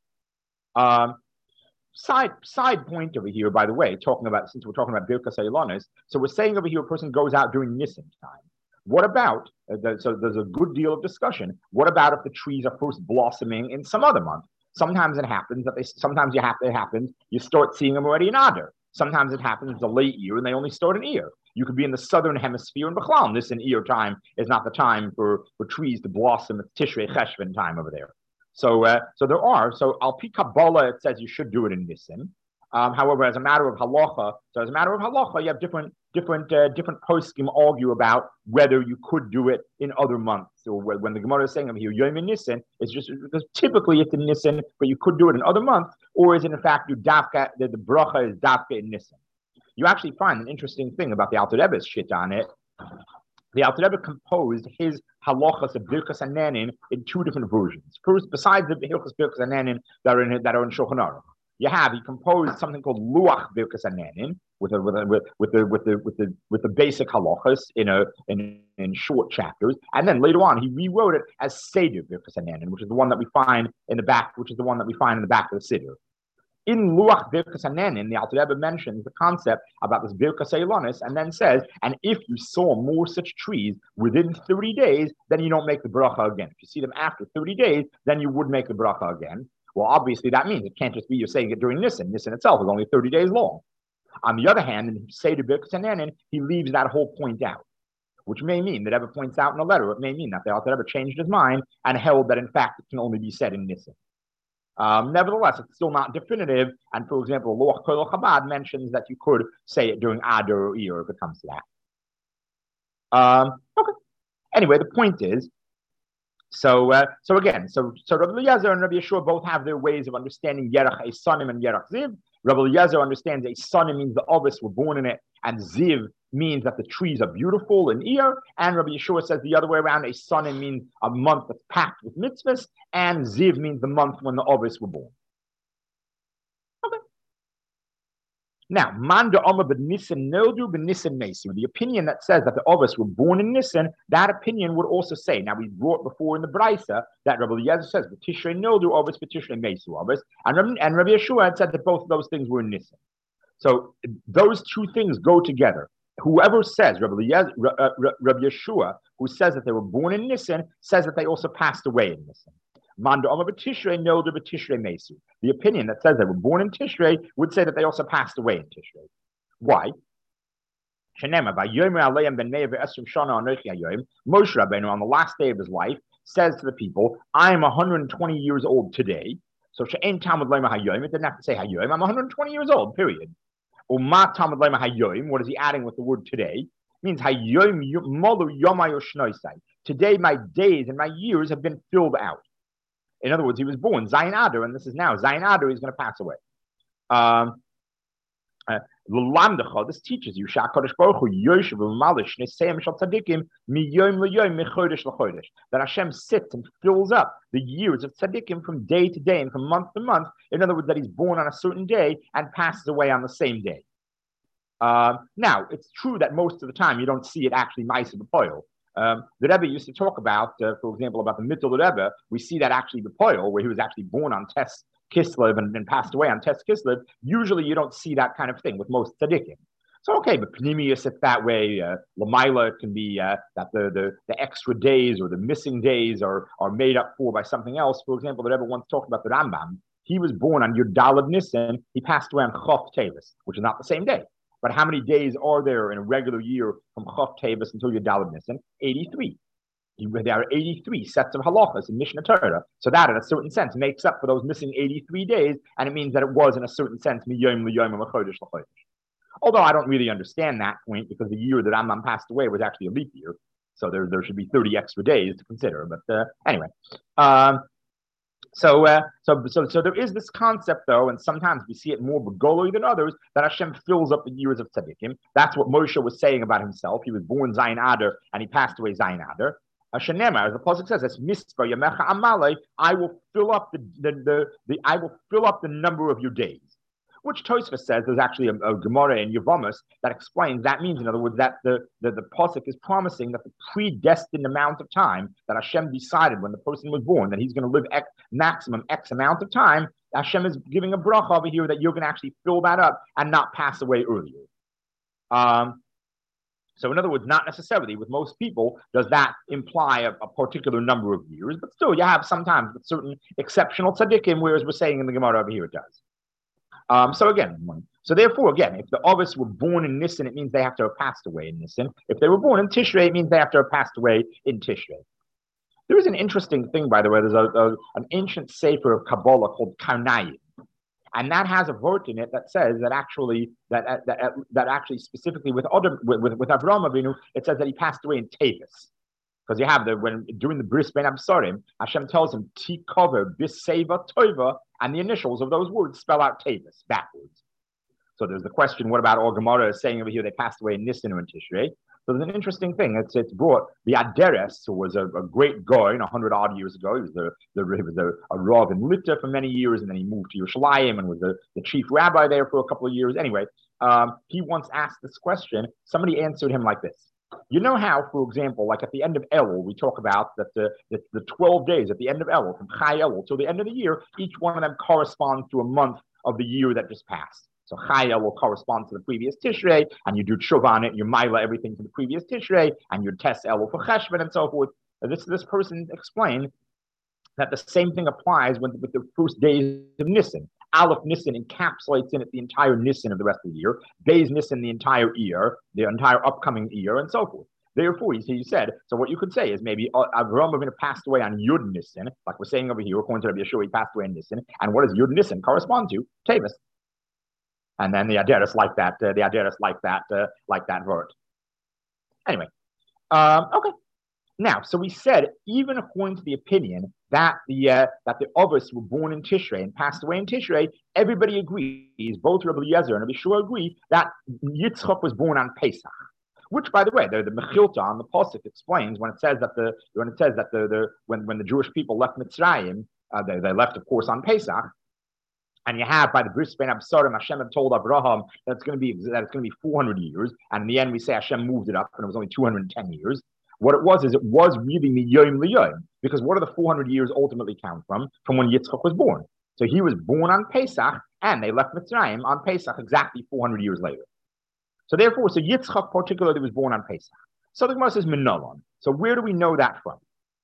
Speaker 1: Um, side side point over here, by the way, talking about, since we're talking about Birkas Hailonis, so we're saying over here a person goes out during Nisan time. What about, uh, the, so there's a good deal of discussion, what about if the trees are first blossoming in some other month? Sometimes it happens that they, sometimes you have, it happens, you start seeing them already in Adar. Sometimes it happens it's a late year and they only start in Iyar. You could be in the southern hemisphere in Bechlal. This in Iyar time is not the time for, for trees to blossom. It's Tishrei Cheshvan time over there. So, uh, so there are. So, al pi Kabbalah, it says you should do it in Nisan. Um, however, as a matter of halacha, so as a matter of halacha, you have different, different, uh, different poskim argue about whether you could do it in other months. So, when the Gemara is saying I'm here, Yom in Nisan, it's just because typically it's in Nisan, but you could do it in other months, or is it in fact you dafka the, the bracha is dafka in Nisan? You actually find an interesting thing about the Alter Rebbe's shit on it. The Alter Rebbe composed his halachas of Birkas Hananin in two different versions. First, besides the Hilchas Birkas Hananin that are in that are in Shulchan Aruch, you have he composed something called Luach Birkas Hananin with a, with a, with with the with the with the with the basic halachas in a in in short chapters, and then later on he rewrote it as Seder Birkas Hananin, which is the one that we find in the back, which is the one that we find in the back of the Siddur. In Luach Birkas Hananin, the Alter Rebbe mentions the concept about this Birkas Hailonis, and then says, and if you saw more such trees within thirty days, then you don't make the bracha again. If you see them after thirty days, then you would make the bracha again. Well, obviously that means it can't just be you're saying it during Nisan. Nisan itself is only thirty days long. On the other hand, in Seder Birkas Hananin, he leaves that whole point out, which may mean that Rebbe points out in a letter, it may mean that the Alter Rebbe changed his mind and held that in fact it can only be said in Nisan. Um, nevertheless, it's still not definitive. And for example, Loach Kol Chabad mentions that you could say it during Adar or Iyar if it comes to that. Um, okay. Anyway, the point is, so uh, so again, so so Rabbi Eliezer and Rabbi Yeshua both have their ways of understanding Yerach Esanim and Yerach Ziv. Rabbi Eliezer understands Esanim means the Avos were born in it, and Ziv means that the trees are beautiful in Iyar, and Rabbi Yeshua says the other way around. Esanim means a month that's packed with mitzvahs, and Ziv means the month when the Avos were born. Okay. Now, Manda Omer b'Nisan Nildu b'Nisan Mesu. The opinion that says that the Avos were born in Nisan, that opinion would also say. Now, we brought before in the Brisa that Rabbi Eliezer says b'Tishrei Nildu Avos b'Tishrei Mesu Avos, and Rabbi, and Rabbi Yeshua had said that both of those things were in Nisan. So those two things go together. Whoever says, Rabbi, Eliezer, uh, Rabbi Yeshua, who says that they were born in Nisan, says that they also passed away in Nisan. Manda Omer b'Tishrei Nildu b'Tishrei Mesu. The opinion that says they were born in Tishrei would say that they also passed away in Tishrei. Why? Shenema, by Yomer Aleim ben Meir ve'esrim shana anochi hayoim, Moshe Rabbeinu, on the last day of his life, says to the people, I am one hundred twenty years old today. So she'en Talmud Lema hayoim, it didn't have to say hayoim, I'm one hundred twenty years old, period. Uma Talmud Lema hayoim, what is he adding with the word today? It means hayoim molu yomayo shnoisai. Today my days and my years have been filled out. In other words, he was born Zayin Adar, and this is now Zayin Adar, he's going to pass away. Um, uh, this teaches you that Hashem sits and fills up the years of tzaddikim from day to day and from month to month. In other words, that he's born on a certain day and passes away on the same day. Uh, now, it's true that most of the time you don't see it actually Ma'aseh b'Poel. Um, the Rebbe used to talk about, uh, for example, about the Mittel Rebbe. We see that actually b'Poel, where he was actually born on Tes Kislev and, and passed away on Tes Kislev. Usually you don't see that kind of thing with most tzaddikim. So, okay, but Pnimius, it's that way. Uh, Lamaila, it can be uh, that the, the, the extra days or the missing days are, are made up for by something else. For example, the Rebbe once talked about the Rambam. He was born on Yud Daled Nisan. He passed away on Chof Tevis, which is not the same day. But how many days are there in a regular year from Chof Tevis until Yud Daled Nisan? eighty-three. There are eighty-three sets of halachas in Mishnah Torah. So that, in a certain sense, makes up for those missing eighty-three days, and it means that it was, in a certain sense, miyom liyom l'chodesh l'chodesh. Although I don't really understand that point, because the year that Rambam passed away was actually a leap year, so there, there should be thirty extra days to consider. But uh, anyway, um, so, uh, so so so there is this concept, though, and sometimes we see it more begoloi than others, that Hashem fills up the years of tzaddikim. That's what Moshe was saying about himself. He was born Zayin Adar, and he passed away Zayin Adar. Hashanema, as the pasuk says, "As mitzvah yamecha amalei," I will fill up the, the the the I will fill up the number of your days. Which Tosfos says there's actually a, a Gemara in Yevamos that explains that means, in other words, that the, the the pasuk is promising that the predestined amount of time that Hashem decided when the person was born that he's going to live X, maximum X amount of time. Hashem is giving a bracha over here that you're going to actually fill that up and not pass away earlier. Um. So in other words, not necessarily with most people does that imply a, a particular number of years, but still you have sometimes with certain exceptional tzaddikim, whereas we're saying in the Gemara over here it does. Um, so again, so therefore, again, if the Ovis were born in Nisan, it means they have to have passed away in Nisan. If they were born in Tishrei, it means they have to have passed away in Tishrei. There is an interesting thing, by the way. There's a, a, an ancient sefer of Kabbalah called Karnayim. And that has a word in it that says that actually that that, that actually specifically with other with with, with Avraham Avinu, it says that he passed away in Tevis, because you have the when during the Bris Ben Absarim, Hashem tells him Tikover Biseva Tova, and the initials of those words spell out Tevis backwards. So there's the question: what about all Gemara is saying over here? They passed away in Nisan or in Tishrei. So there's an interesting thing. It's it's brought the Aderes, who was a, a great guy a hundred odd years ago. He was the, the he was a, a Rav in Lita for many years, and then he moved to Yerushalayim and was the, the chief rabbi there for a couple of years. Anyway, um, he once asked this question. Somebody answered him like this: you know how, for example, like at the end of Elul, we talk about that the, the the twelve days at the end of Elul, from Chai Elul till the end of the year, each one of them corresponds to a month of the year that just passed. So Chaya will correspond to the previous Tishrei, and you do Tshuva on it, you Maila everything to the previous Tishrei, and you Tes Elul for Cheshvan and so forth. And this this person explained that the same thing applies when, with the first days of Nisan. Aleph Nisan encapsulates in it the entire Nisan of the rest of the year, Beis Nisan the entire year, the entire upcoming year, and so forth. Therefore, he said, so what you could say is maybe uh, Avraham Avinu passed away on Yud Nisan, like we're saying over here, according to Rabbi Yeshua, he passed away in Nisan, and what does Yud Nisan correspond to? Tevis. And then the Aderes like that, uh, the Aderes like that, uh, like that word. Anyway, um, okay. Now, so we said, even according to the opinion that the uh, that the Ovis were born in Tishrei and passed away in Tishrei, everybody agrees, both Rabbi Eliezer and Rabbi Shua agree that Yitzchak was born on Pesach. Which, by the way, the, the Mechilta on the Pasuk explains when it says that the when it says that the, the when when the Jewish people left Mitzrayim, uh, they, they left, of course, on Pesach. And you have by the Bris Ben Absarim, Hashem had told Abraham that it's going to be that it's going to be four hundred years, and in the end we say Hashem moved it up, and it was only two hundred ten years. What it was is it was really Miyoim Liyoim, because what do the four hundred years ultimately count from? From when Yitzchak was born. So he was born on Pesach, and they left Mitzrayim on Pesach exactly four hundred years later. So therefore, so Yitzchak particularly was born on Pesach. So the Gemara says Minolon. So where do we know that from?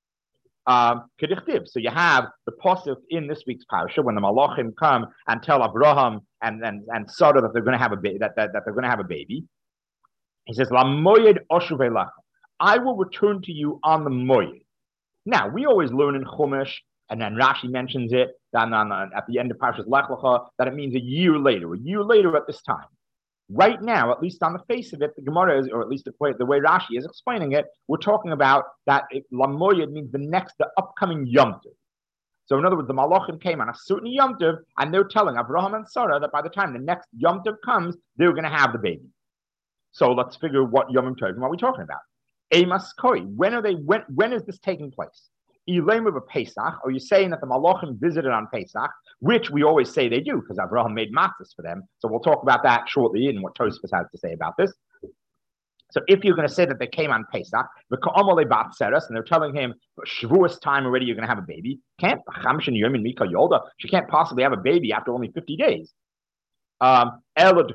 Speaker 1: Um, so you have the pasuk in this week's parasha when the Malachim come and tell Abraham and and and Sarah that they're going to have a baby, that, that that they're going to have a baby. He says, La moyed oshuve lacha. I will return to you on the moyed. Now, we always learn in Chumash, and then Rashi mentions it that on, on, at the end of Parshas Lech Lecha, that it means a year later, a year later at this time. Right now, at least on the face of it, the Gemara is, or at least the way, the way Rashi is explaining it, we're talking about that Lamoyed means the next, the upcoming Yom Tov. So in other words, the Malachim came on a certain Yom Tov, and they're telling Abraham and Sarah that by the time the next Yom Tov comes, they're going to have the baby. So let's figure what Yom Tov are we talking about. Emas Koi, when are they? When when is this taking place? Ilem of a Pesach, or you're saying that the Malachim visited on Pesach, which we always say they do because Abraham made matzahs for them. So we'll talk about that shortly and what Tosfos has to say about this. So if you're going to say that they came on Pesach, and they're telling him Shavuos time already, you're going to have a baby. Can't she can't possibly have a baby after only fifty days. Um, you're going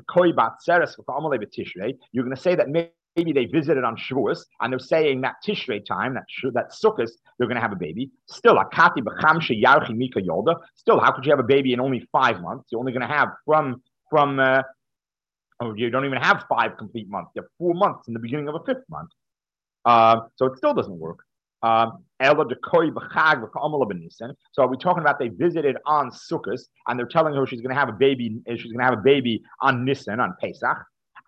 Speaker 1: to say that maybe. Maybe they visited on Shavuos, and they're saying that Tishrei time, that that Sukkot, they're going to have a baby. Still, akati b'chamshe yarchi mika yolda. Still, how could you have a baby in only five months? You're only going to have from from. Uh, oh, you don't even have five complete months. You have four months in the beginning of a fifth month. Uh, so it still doesn't work. Um, so are we talking about they visited on Sukkot, and they're telling her she's going to have a baby? She's going to have a baby on Nisan, on Pesach.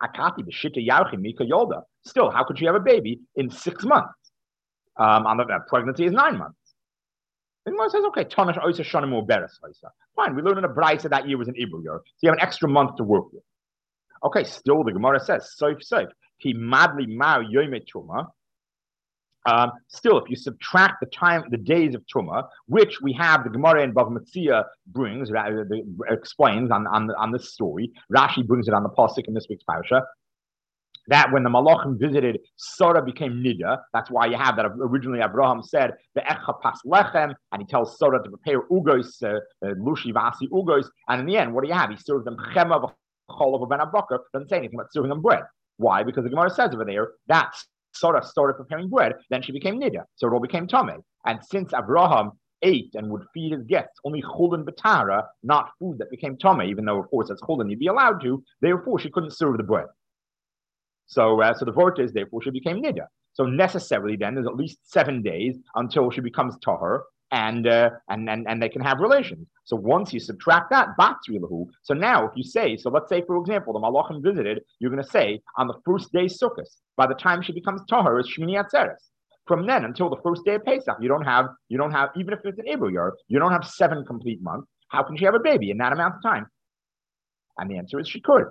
Speaker 1: Still, how could she have a baby in six months? Um, on the uh, pregnancy is nine months. The Gemara says, okay, fine. We learned in a brayso that year was an Ibru year, so you have an extra month to work with. Okay, still the Gemara says, soif soif, he madly mar yoyme truma. Um, still, if you subtract the time, the days of Truma, which we have, the Gemara in Bava Metzia brings, uh, explains on, on, on this story. Rashi brings it on the pasuk in this week's parasha. That when the Malachim visited, Sarah became Nida. That's why you have that. Originally, Abraham said the Echa pas lechem, and he tells Sarah to prepare ugos, uh, uh, lushi vasi ugos. And in the end, what do you have? He serves them chema v'cholav ben abakar. Doesn't say anything about serving them bread. Why? Because the Gemara says over there that's Sarah started preparing bread, then she became Nida. So it all became Tomei. And since Abraham ate and would feed his guests only chulin betara, not food that became Tomei, even though, of course, as chulin you'd be allowed to, therefore she couldn't serve the bread. So uh, so the vort is, therefore she became Nida. So necessarily then, there's at least seven days until she becomes Tahar, and, uh, and, and, and they can have relations. So once you subtract that, Batri lahu. So now if you say, so let's say, for example, the Malachim visited, you're going to say, on the first day Sukkot, by the time she becomes Tahar, is Shmini Atzeres. From then until the first day of Pesach, you don't have, you don't have, even if it's an Ibru year, you don't have seven complete months. How can she have a baby in that amount of time? And the answer is she could.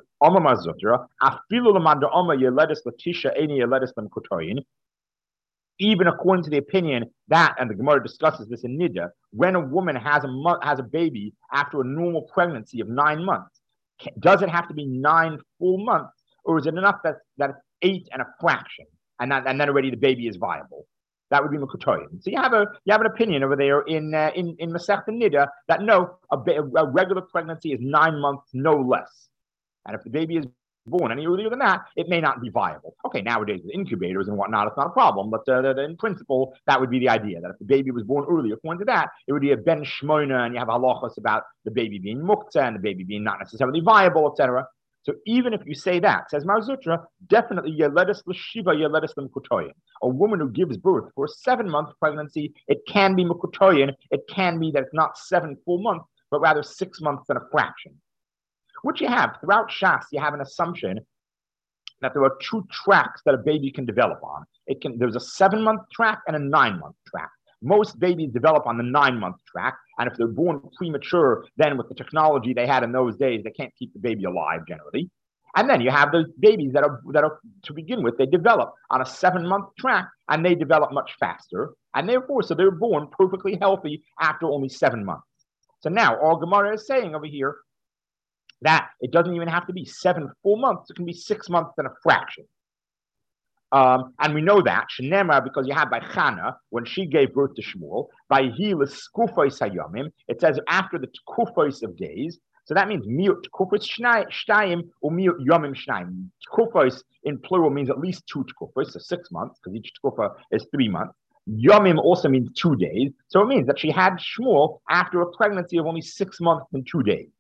Speaker 1: Even according to the opinion that, and the Gemara discusses this in Nida, when a woman has a mo- has a baby after a normal pregnancy of nine months, does it have to be nine full months, or is it enough that that it's eight and a fraction, and that, and then already the baby is viable? That would be Mekutoyin. So you have a you have an opinion over there in uh, in in Masechta Nida that no, a, a regular pregnancy is nine months, no less, and if the baby is born any earlier than that, it may not be viable. Okay, nowadays with incubators and whatnot, it's not a problem, but uh, the, the, in principle, that would be the idea, that if the baby was born earlier, according to that, it would be a ben shmoina, and you have halachos about the baby being muktzah and the baby being not necessarily viable, et cetera. So even if you say that, says Mar Zutra, definitely yeledes l'shiva yeledes l'mekutoyin. A woman who gives birth for a seven-month pregnancy, it can be mekutoyin. It can be that it's not seven full months, but rather six months and a fraction. What you have throughout Shas, you have an assumption that there are two tracks that a baby can develop on. It can there's a seven-month track and a nine-month track. Most babies develop on the nine-month track, and if they're born premature, then with the technology they had in those days, they can't keep the baby alive generally. And then you have those babies that are that are to begin with, they develop on a seven-month track, and they develop much faster, and therefore, so they're born perfectly healthy after only seven months. So now, all Gemara is saying over here that it doesn't even have to be seven full months; it can be six months and a fraction. Um, and we know that Shenema, because you have by Chana when she gave birth to Shmuel, by Hilas Kufos Hayomim, it says after the Kufos of days. So that means miut Kufos Shtayim or miut Yomim Shnayim. Kufos in plural means at least two Kufos, so six months, because each Kufa is three months. Yomim also means two days, so it means that she had Shmuel after a pregnancy of only six months and two days.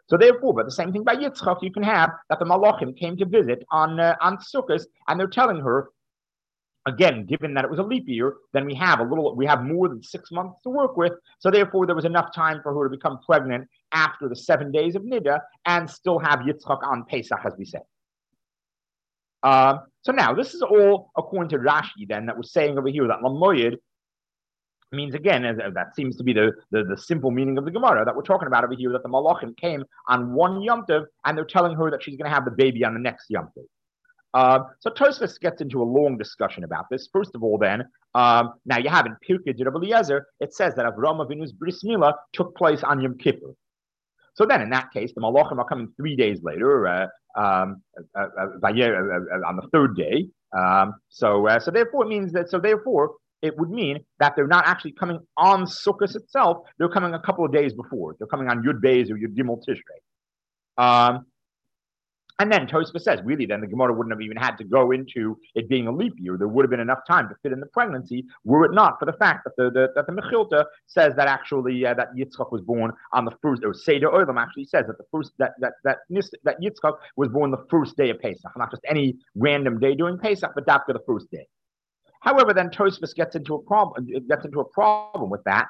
Speaker 1: So therefore, but the same thing by Yitzchak, you can have that the Malachim came to visit on uh, on Sukkot, and they're telling her, again, given that it was a leap year, then we have a little, we have more than six months to work with. So therefore, there was enough time for her to become pregnant after the seven days of Nida and still have Yitzchak on Pesach, as we said. Um, so now, this is all according to Rashi, then, that was saying over here that Lamoyed means, again, as, as that seems to be the, the, the simple meaning of the Gemara that we're talking about over here, that the Malachim came on one Yom Tov, and they're telling her that she's going to have the baby on the next Yom Tov. Uh, so Tosfos gets into a long discussion about this. First of all, then, um, now you have in Pirkei de Rabbi Eliezer, it says that Avraham Avinu's Bris Milah took place on Yom Kippur. So then, in that case, the Malachim are coming three days later, uh, um, uh, uh, uh, on the third day. Um, so, uh, so therefore, it means that. So therefore, it would mean that they're not actually coming on Sukkot itself. They're coming a couple of days before. They're coming on Yud Beis or Yud Gimel Tishrei. Um, And then Tosfos says, really, then the Gemara wouldn't have even had to go into it being a leap year. There would have been enough time to fit in the pregnancy, were it not for the fact that the, the that the Mechilta says that actually uh, that Yitzchak was born on the first, or Seder Olam actually says that the first that that that that Yitzchak was born the first day of Pesach, not just any random day during Pesach, but after the first day. However, then Tosfos gets into a problem gets into a problem with that,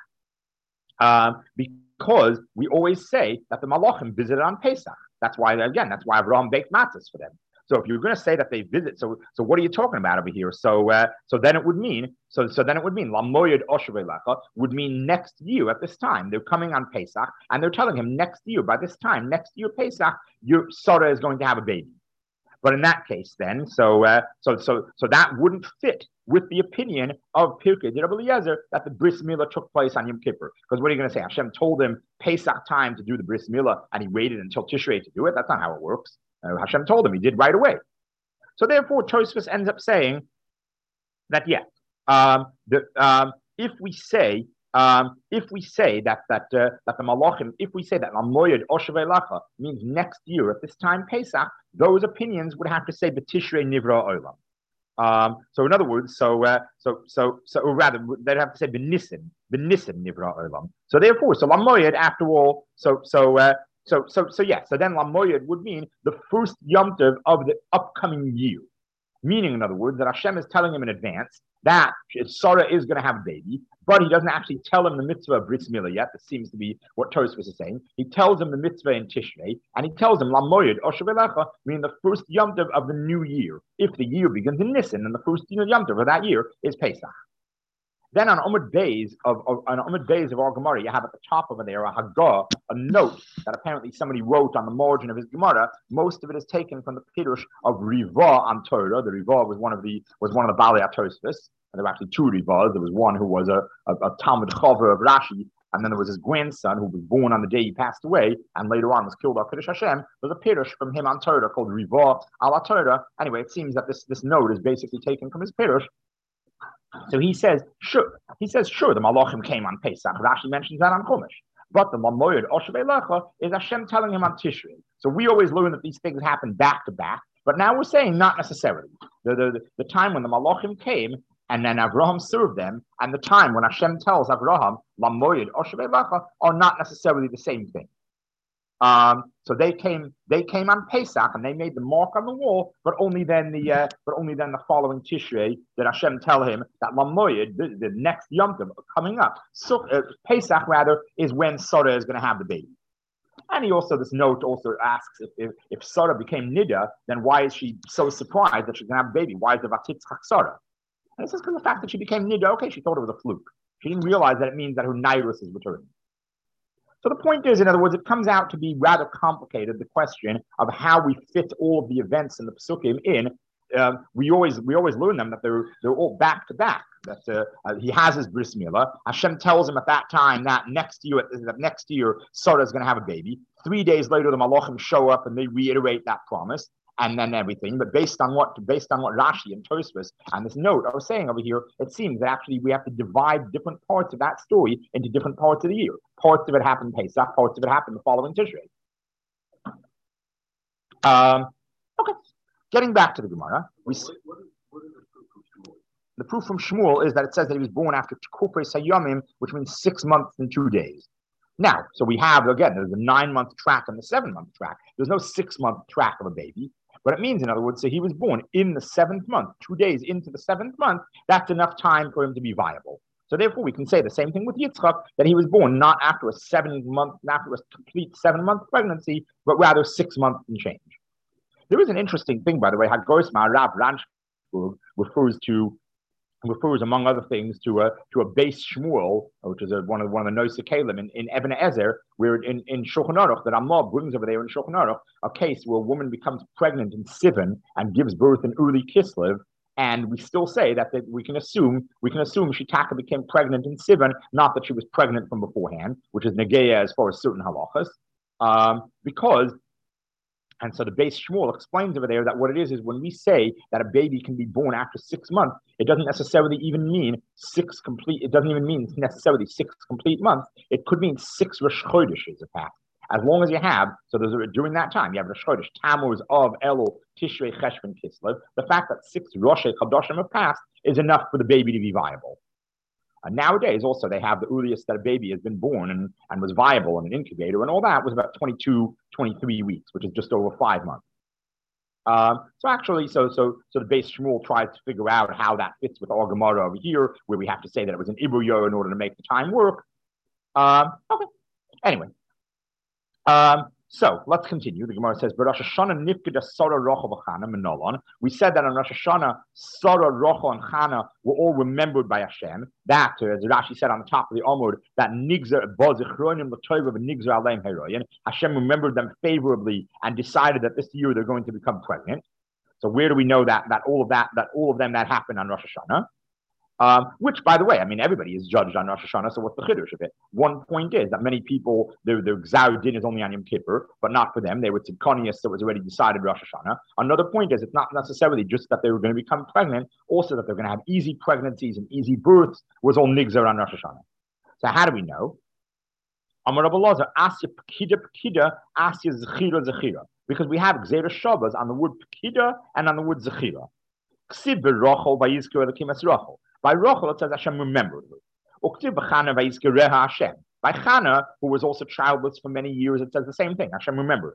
Speaker 1: um, because we always say that the Malachim visited on Pesach. That's why, again, that's why Avraham baked matzahs for them. So if you're going to say that they visit, so so what are you talking about over here? So uh, so then it would mean, so so then it would mean Lamoyed Oshrei Lecha would mean next year at this time. They're coming on Pesach, and they're telling him next year, by this time, next year Pesach, your Sarah is going to have a baby. But in that case, then, so uh, so so so that wouldn't fit with the opinion of Pirkei de Rabbi Eliezer that the Bris Milah took place on Yom Kippur. Because what are you going to say? Hashem told him Pesach time to do the Bris Milah, and he waited until Tishrei to do it. That's not how it works. Uh, Hashem told him, he did right away. So therefore, Tosfos ends up saying that yeah, um, the, um, if we say um, if we say that that uh, that the Malachim, if we say that Lamoyed Oshrei Lecha means next year at this time Pesach, those opinions would have to say B'Tishrei Nivra Olam. Um, so in other words, so uh, so so so or rather they'd have to say B'Nissen B'Nissen Nivra Olam. So therefore, so Lamoyed after all, so so uh, so so so yeah. So then Lamoyed would mean the first Yom Tov of the upcoming year. Meaning, in other words, that Hashem is telling him in advance that Sarah is going to have a baby, but he doesn't actually tell him the mitzvah of Bris Milah yet. This seems to be what Tosfos is saying. He tells him the mitzvah in Tishrei, and he tells him Lamoyed Oshrei Lecha, meaning the first Yom Tov of the new year. If the year begins in Nisan, then the first Yom Tov of that year is Pesach. Then on Amud Beis of, of on Amud Beis of our Gemara, you have at the top of it there a Haggah, a note that apparently somebody wrote on the margin of his Gemara. Most of it is taken from the Pirush of Riva on Torah. The Riva was one of the was one of the Balei Tosfos, and there were actually two Rivas. There was one who was a, a, a Talmud Chaver of Rashi, and then there was his grandson who was born on the day he passed away, and later on was killed by Kiddush Hashem. There's a Pirush from him on Torah called Riva ala Torah. Anyway, it seems that this this note is basically taken from his Pirush. So he says, sure. He says, sure, the Malachim came on Pesach. Rashi mentions that on Chumash. But the Lamoyed Oshrei Lecha is Hashem telling him on Tishrei. So we always learn that these things happen back to back. But now we're saying not necessarily. The, the, the time when the Malachim came and then Avraham served them, and the time when Hashem tells Avraham, Lamoyed Oshrei Lecha, are not necessarily the same thing. Um, so they came, they came on Pesach and they made the mark on the wall, but only then the, uh, but only then the following Tishrei did Hashem tell him that Lamoyed, the, the next Yom Tov coming up, so uh, Pesach rather, is when Sarah is going to have the baby. And he also, this note also asks if, if, if Sarah became Nida, then why is she so surprised that she's going to have a baby? Why is the Vatitzchak Sarah? And it says because of the fact that she became Nida, okay, she thought it was a fluke. She didn't realize that it means that her Nairus is returning. So the point is, in other words, it comes out to be rather complicated, the question of how we fit all of the events in the Pesukim in. Um, we always we always learn them that they're they're all back to back. That uh, uh, he has his bris milah. Hashem tells him at that time that next year that next year Sarah is going to have a baby. Three days later, the Malachim show up and they reiterate that promise, and then everything. But based on what based on what Rashi and Tosfos and this note I was saying over here, it seems that actually we have to divide different parts of that story into different parts of the year. Parts of it happen Pesach, parts of it happen the following Tishrei. Um, okay, getting back to the Gemara, we what, what is, what is the, proof from the proof from Shmuel is that it says that he was born after Tekupas Hayomim, which means six months and two days. Now, so we have, again, there's a nine-month track and the seven-month track. There's no six-month track of a baby. But it means, in other words, so he was born in the seventh month, two days into the seventh month. That's enough time for him to be viable. So therefore, we can say the same thing with Yitzchak, that he was born not after a seven-month, not after a complete seven-month pregnancy, but rather six months and change. There is an interesting thing, by the way, how Hagos Ma'arav Ranchburg refers to refers, among other things, to a to a base Shmuel, which is a, one of one of the Nosei Kalim in, in Even Ezer, where in, in Shulchan Aruch, that Ramah brings over there in Shulchan Aruch, a case where a woman becomes pregnant in Sivan and gives birth in early Kislev, and we still say that, that we can assume we can assume Shitaka became pregnant in Sivan, not that she was pregnant from beforehand, which is Negeya as far as certain halachas, um, because. And so the base Shmuel explains over there that what it is is when we say that a baby can be born after six months, it doesn't necessarily even mean six complete. It doesn't even mean necessarily six complete months. It could mean six Rosh Chodeshes have passed. As long as you have, so there's a, during that time you have Rosh Chodesh, Tammuz, Av, Elul, Tishrei, Cheshvan, Kislev. The fact that six Rosh Chodesh have passed is enough for the baby to be viable. And nowadays, also, they have the earliest that a baby has been born and, and was viable in an incubator, and all that was about twenty-two, twenty-three weeks, which is just over five months. Um, so actually, so so so the base Shmuel tries to figure out how that fits with our Gemara over here, where we have to say that it was an Ibuyo in order to make the time work. Um, okay. Anyway. Um, So let's continue. The Gemara says, "But Rosh Hashanah nifkeda Sarah, Rachel, v'Chana menolon." We said that on Rosh Hashanah, Sarah, Rachel, and Chana were all remembered by Hashem. That, as Rashi said on the top of the Amud, that nigzer bozichronim l'toiv of nigzer aleim heroyin. Hashem remembered them favorably and decided that this year they're going to become pregnant. So where do we know that that all of that that all of them that happened on Rosh Hashanah? Um, which, by the way, I mean, everybody is judged on Rosh Hashanah, so what's the chiddush of it? One point is that many people, their, their Gzar Din is only on Yom Kippur, but not for them. They were tzidkonius, so it was already decided Rosh Hashanah. Another point is it's not necessarily just that they were going to become pregnant, also that they're going to have easy pregnancies and easy births was all nigzer on Rosh Hashanah. So how do we know? Amar Rabbi Elazar, Asya Pekida Pekida, Asya Zechira Zechira. Because we have Gzeira Shabbos on the word Pekida and on the word Zechira. Ksiv B'Rachel Vayizker Elokim Es Rachel. By Rachel, it says Hashem remembered her. By Chana, who was also childless for many years, it says the same thing. Hashem remembered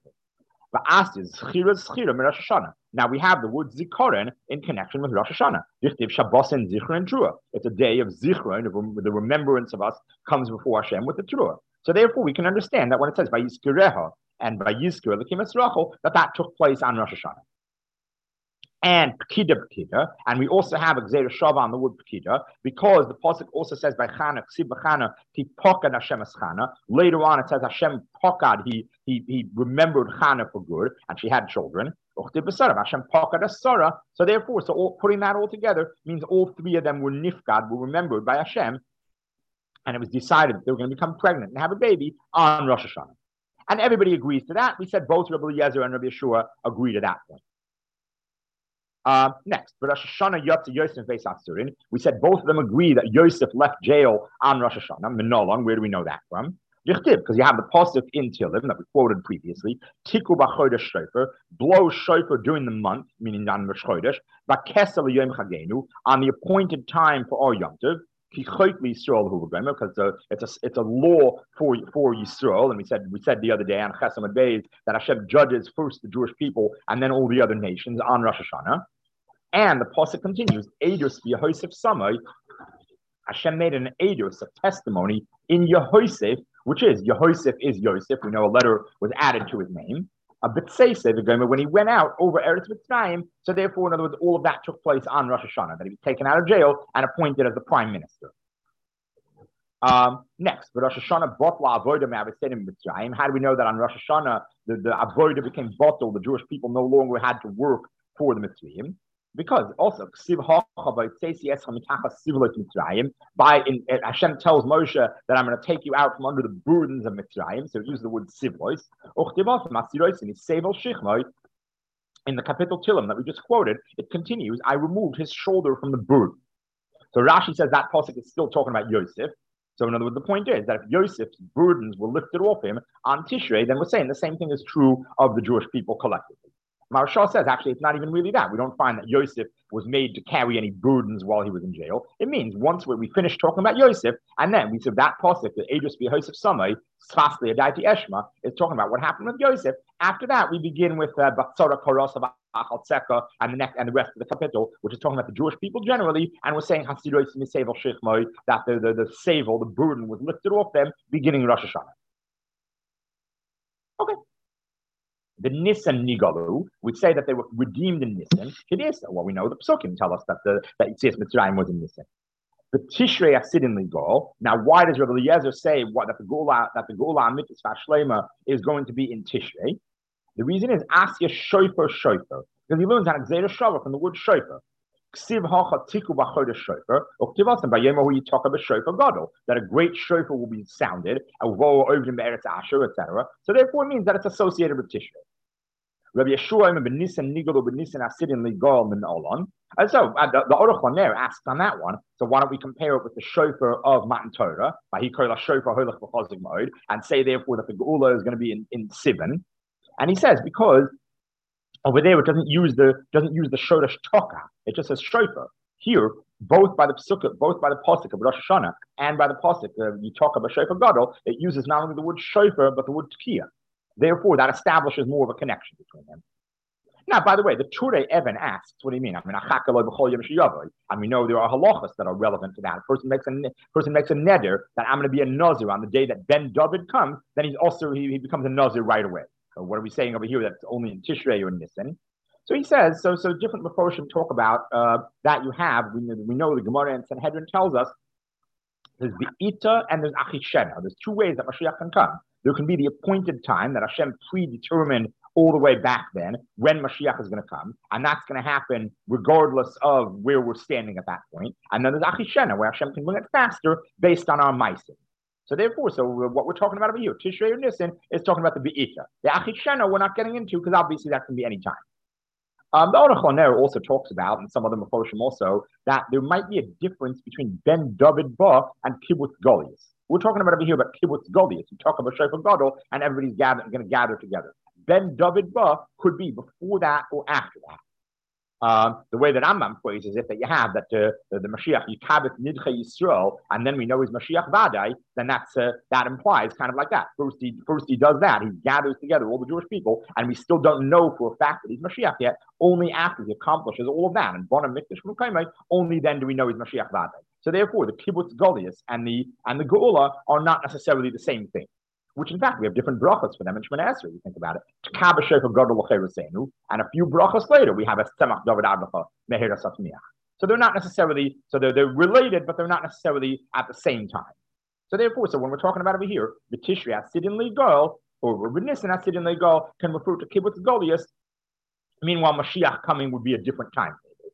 Speaker 1: her. Now we have the word Zikaron in connection with Rosh Hashanah. It's a day of Zichron, the remembrance of us comes before Hashem with the Truah. So therefore, we can understand that when it says by Yizkireha and by Yizkir Elokim Es Rachel, that that took place on Rosh Hashanah. And Pekida Pekida, and we also have a Gzeira Shava on the word Pekida, because the pasuk also says by Chana, Ksiv B'Chana, he pokad Hashem as Chana. Later on, it says Hashem pokad, he he he remembered Chana for good, and she had children. Hashem pokad as Sarah. So therefore, so all, putting that all together means all three of them were nifkad, were remembered by Hashem, and it was decided that they were going to become pregnant and have a baby on Rosh Hashanah. And everybody agrees to that. We said both Rabbi Eliezer and Rabbi Yeshua agree to that point. Uh, next, Rosh Hashanah Yotze Yosef Beis Atzurin. We said both of them agree that Yosef left jail on Rosh Hashanah. Menolon, where do we know that from? Because you have the pasuk in Tehillim that we quoted previously. Tiku b'chodesh shofar, blow shofar during the month, meaning on Rosh Chodesh. V'kesel yom chagenu, on the appointed time for our Yom Tov. Because uh, it's a it's a law for for Yisrael, and we said we said the other day on Chesam Beis that Hashem judges first the Jewish people and then all the other nations on Rosh Hashanah. And the pasuk continues, Eidos Yehosef Samai. Hashem made an Eidos, a testimony in Yehosef, which is Yehosef is Yosef. We know a letter was added to his name. A B'tseiseh, when he went out over Eretz Mitzrayim, so therefore, in other words, all of that took place on Rosh Hashanah, that he was taken out of jail and appointed as the prime minister. Um, next, Rosh Hashanah botla avoda me'avesedim Mitzrayim. How do we know that on Rosh Hashanah the, the avoda became bottled? The Jewish people no longer had to work for the Mitzrayim. Because also, by in, Hashem tells Moshe that I'm going to take you out from under the burdens of Mitzrayim. So it uses the word sivlois. In the capital Tillim that we just quoted, it continues, I removed his shoulder from the burden. So Rashi says that pasuk is still talking about Yosef. So in other words, the point is that if Yosef's burdens were lifted off him on Tishrei, then we're saying the same thing is true of the Jewish people collectively. Maharshal says, actually, it's not even really that. We don't find that Yosef was made to carry any burdens while he was in jail. It means once we, we finish talking about Yosef, and then we said that pasuk, the Adris be Yosef Samay, Sfasli Adaiti Eshma, is talking about what happened with Yosef. After that, we begin with Batsara Koros of Achaltzeka and the next and the rest of the capital, which is talking about the Jewish people generally, and we're saying Hasidois Misevel Shechmoy, that the the, the savel, the burden was lifted off them beginning Rosh Hashanah. Okay. The Nisan Nigalu, we say that they were redeemed in Nisan. It is, well, we know the Psukim tell us that the that Yitzias Mitzrayim was in Nisan. The Tishrei Asidin Ligal. Now, why does Rabbi Eliezer say what, that the Gula that the Gula Mitzvah Shlema is going to be in Tishrei? The reason is Asya Shoifer Shoifer, because he learns on Xera Shava from the word Shoifer. Ksiv hacha tiku b'chodesh shofar, or ktivasem b'yom you talk about shofar gadol, that a great shofar will be sounded, avo ovdim be'eretz Asher, et cetera. So therefore, it means that it's associated with Tishrei. Rabbi Yeshua b'nisan nigalo b'nisan asidin ligal min olon. And so uh, the, the Aruch LaNer asks on that one. So why don't we compare it with the shofar of Matan Torah, by he called a shofar holach b'chozik mode, and say therefore that the geula is going to be in in Sivan. And he says because over there, it doesn't use the doesn't use the shodash toka. It just says shofar. Here, both by the psukkah, both by the pasuk of Rosh Hashanah and by the pasuk uh, you talk about shofar gadol, it uses not only the word shofar but the word tkiya. Therefore, that establishes more of a connection between them. Now, by the way, the Turei Evan asks, "What do you mean?" I mean, and we know there are halachas that are relevant to that. A person makes a person makes a neder that I'm going to be a nazir on the day that Ben David comes. Then he's also he, he becomes a nazir right away. So what are we saying over here? That's only in Tishrei or in Nisan. So he says, so so different Meforshim talk about uh, that you have. We know, we know the Gemara and Sanhedrin tells us there's the Ita and there's Achishena. There's two ways that Mashiach can come. There can be the appointed time that Hashem predetermined all the way back then when Mashiach is going to come, and that's going to happen regardless of where we're standing at that point. And then there's Achishena, where Hashem can bring it faster based on our ma'asim. So therefore, so what we're talking about over here, Tishrei or Nisan, is talking about the Be'ita. The Achishena we're not getting into because obviously that can be any time. Um, the Aruch LaNer also talks about, and some other Meforshim also, that there might be a difference between Ben David Ba and Kibbutz Goliath. We're talking about over here about Kibbutz Goliath. We talk about Shofar Gadol, and everybody's gather, going to gather together. Ben David Ba could be before that or after that. Um, the way that Rambam phrases it, that you have that uh, the, the Mashiach Yikabet Nidche Yisrael, and then we know he's Mashiach Vadai, then that's uh, that implies kind of like that. First he first he does that, he gathers together all the Jewish people, and we still don't know for a fact that he's Mashiach yet. Only after he accomplishes all of that, and Bona Mikdash Rukaimai, only then do we know he's Mashiach Vadai. So therefore, the Kibbutz Goliath and the and the Geula are not necessarily the same thing. Which in fact we have different brachas for them in Shemona Esrei. You think about it. And a few brachas later we have a Tzemach David Adlacha Meher Asatmiach. So they're not necessarily so they're they're related, but they're not necessarily at the same time. So therefore, so when we're talking about over here, the Tishrei Asidin Legal or Nisan Asidin Legal can refer to Kibbutz Goliath. Meanwhile, Mashiach coming would be a different time.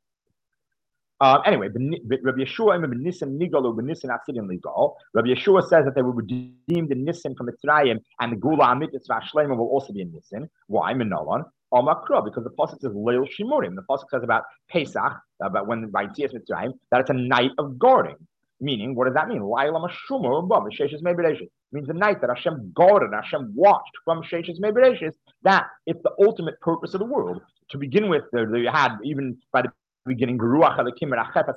Speaker 1: Uh, anyway, Rabbi Yeshua and Nisan Nigal or Nisan Asidin Legal. Rabbi Yeshua says that they were redeemed in Nisan from Mitzrayim, and the Gula Amitzvah Shlema will also be in Nisan. Why? Minolan. Amakra, because the pasuk says Leil Shimurim. The pasuk says about Pesach, about when by Yitzias Mitzrayim, that it's a night of guarding. Meaning, what does that mean? Laila Mashumur Bam Sheshes Mebereshis means the night that Hashem guarded, Hashem watched from Sheshes Mebereshis. That it's the ultimate purpose of the world. To begin with, there, there you had even by the beginning, you already have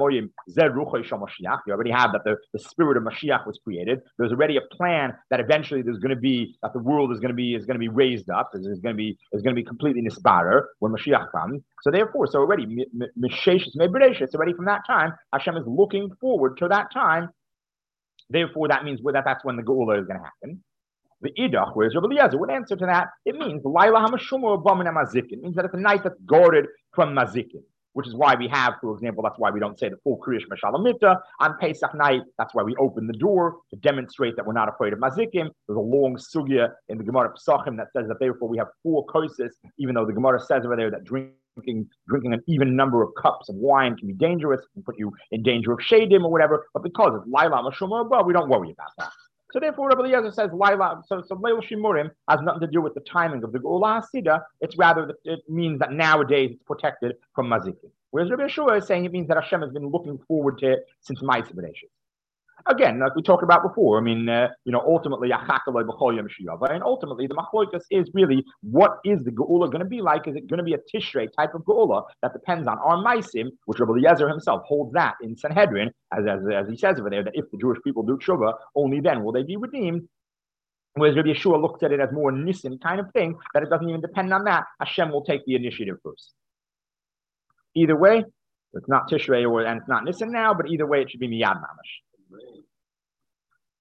Speaker 1: that the, the spirit of Mashiach was created. There's already a plan that eventually there's going to be that the world is going to be is going to be raised up. Is going to be is going to be completely nisbarer when Mashiach comes. So therefore, so already It's already from that time, Hashem is looking forward to that time. Therefore, that means that that's when the Geula is going to happen. The Idach, whereas Rabbi Eliezer would answer to that, it means Laila Hamashumur Bamin Mazikin. It means that it's a night that's guarded from Mazikin. Which is why we have, for example, that's why we don't say the full Kriyash Mashalamita on Pesach night. That's why we open the door to demonstrate that we're not afraid of Mazikim. There's a long sugya in the Gemara Pesachim that says that therefore we have four koses, even though the Gemara says over there that drinking drinking an even number of cups of wine can be dangerous and put you in danger of shadim or whatever. But because it's Laila Mashumah, well, we don't worry about that. So therefore, Rabbi Eliezer says Laila. So so Leil Shimurim has nothing to do with the timing of the Geula Hasida. It's rather that it means that nowadays it's protected from Mazikim. Whereas Rabbi Yeshua is saying it means that Hashem has been looking forward to it since Ma'aseh Bereshis. Again, like we talked about before, I mean, uh, you know, ultimately, and ultimately, the machloikas is really what is the geula going to be like? Is it going to be a tishrei type of geula that depends on our maisim, which Rabbi Eliezer himself holds that in Sanhedrin, as, as, as he says over there, that if the Jewish people do tshuva, only then will they be redeemed. Whereas Rabbi Yeshua looks at it as more nissen kind of thing, that it doesn't even depend on that. Hashem will take the initiative first. Either way, it's not Tishrei or and it's not Nissen now, but either way, it should be Miyad Mamash.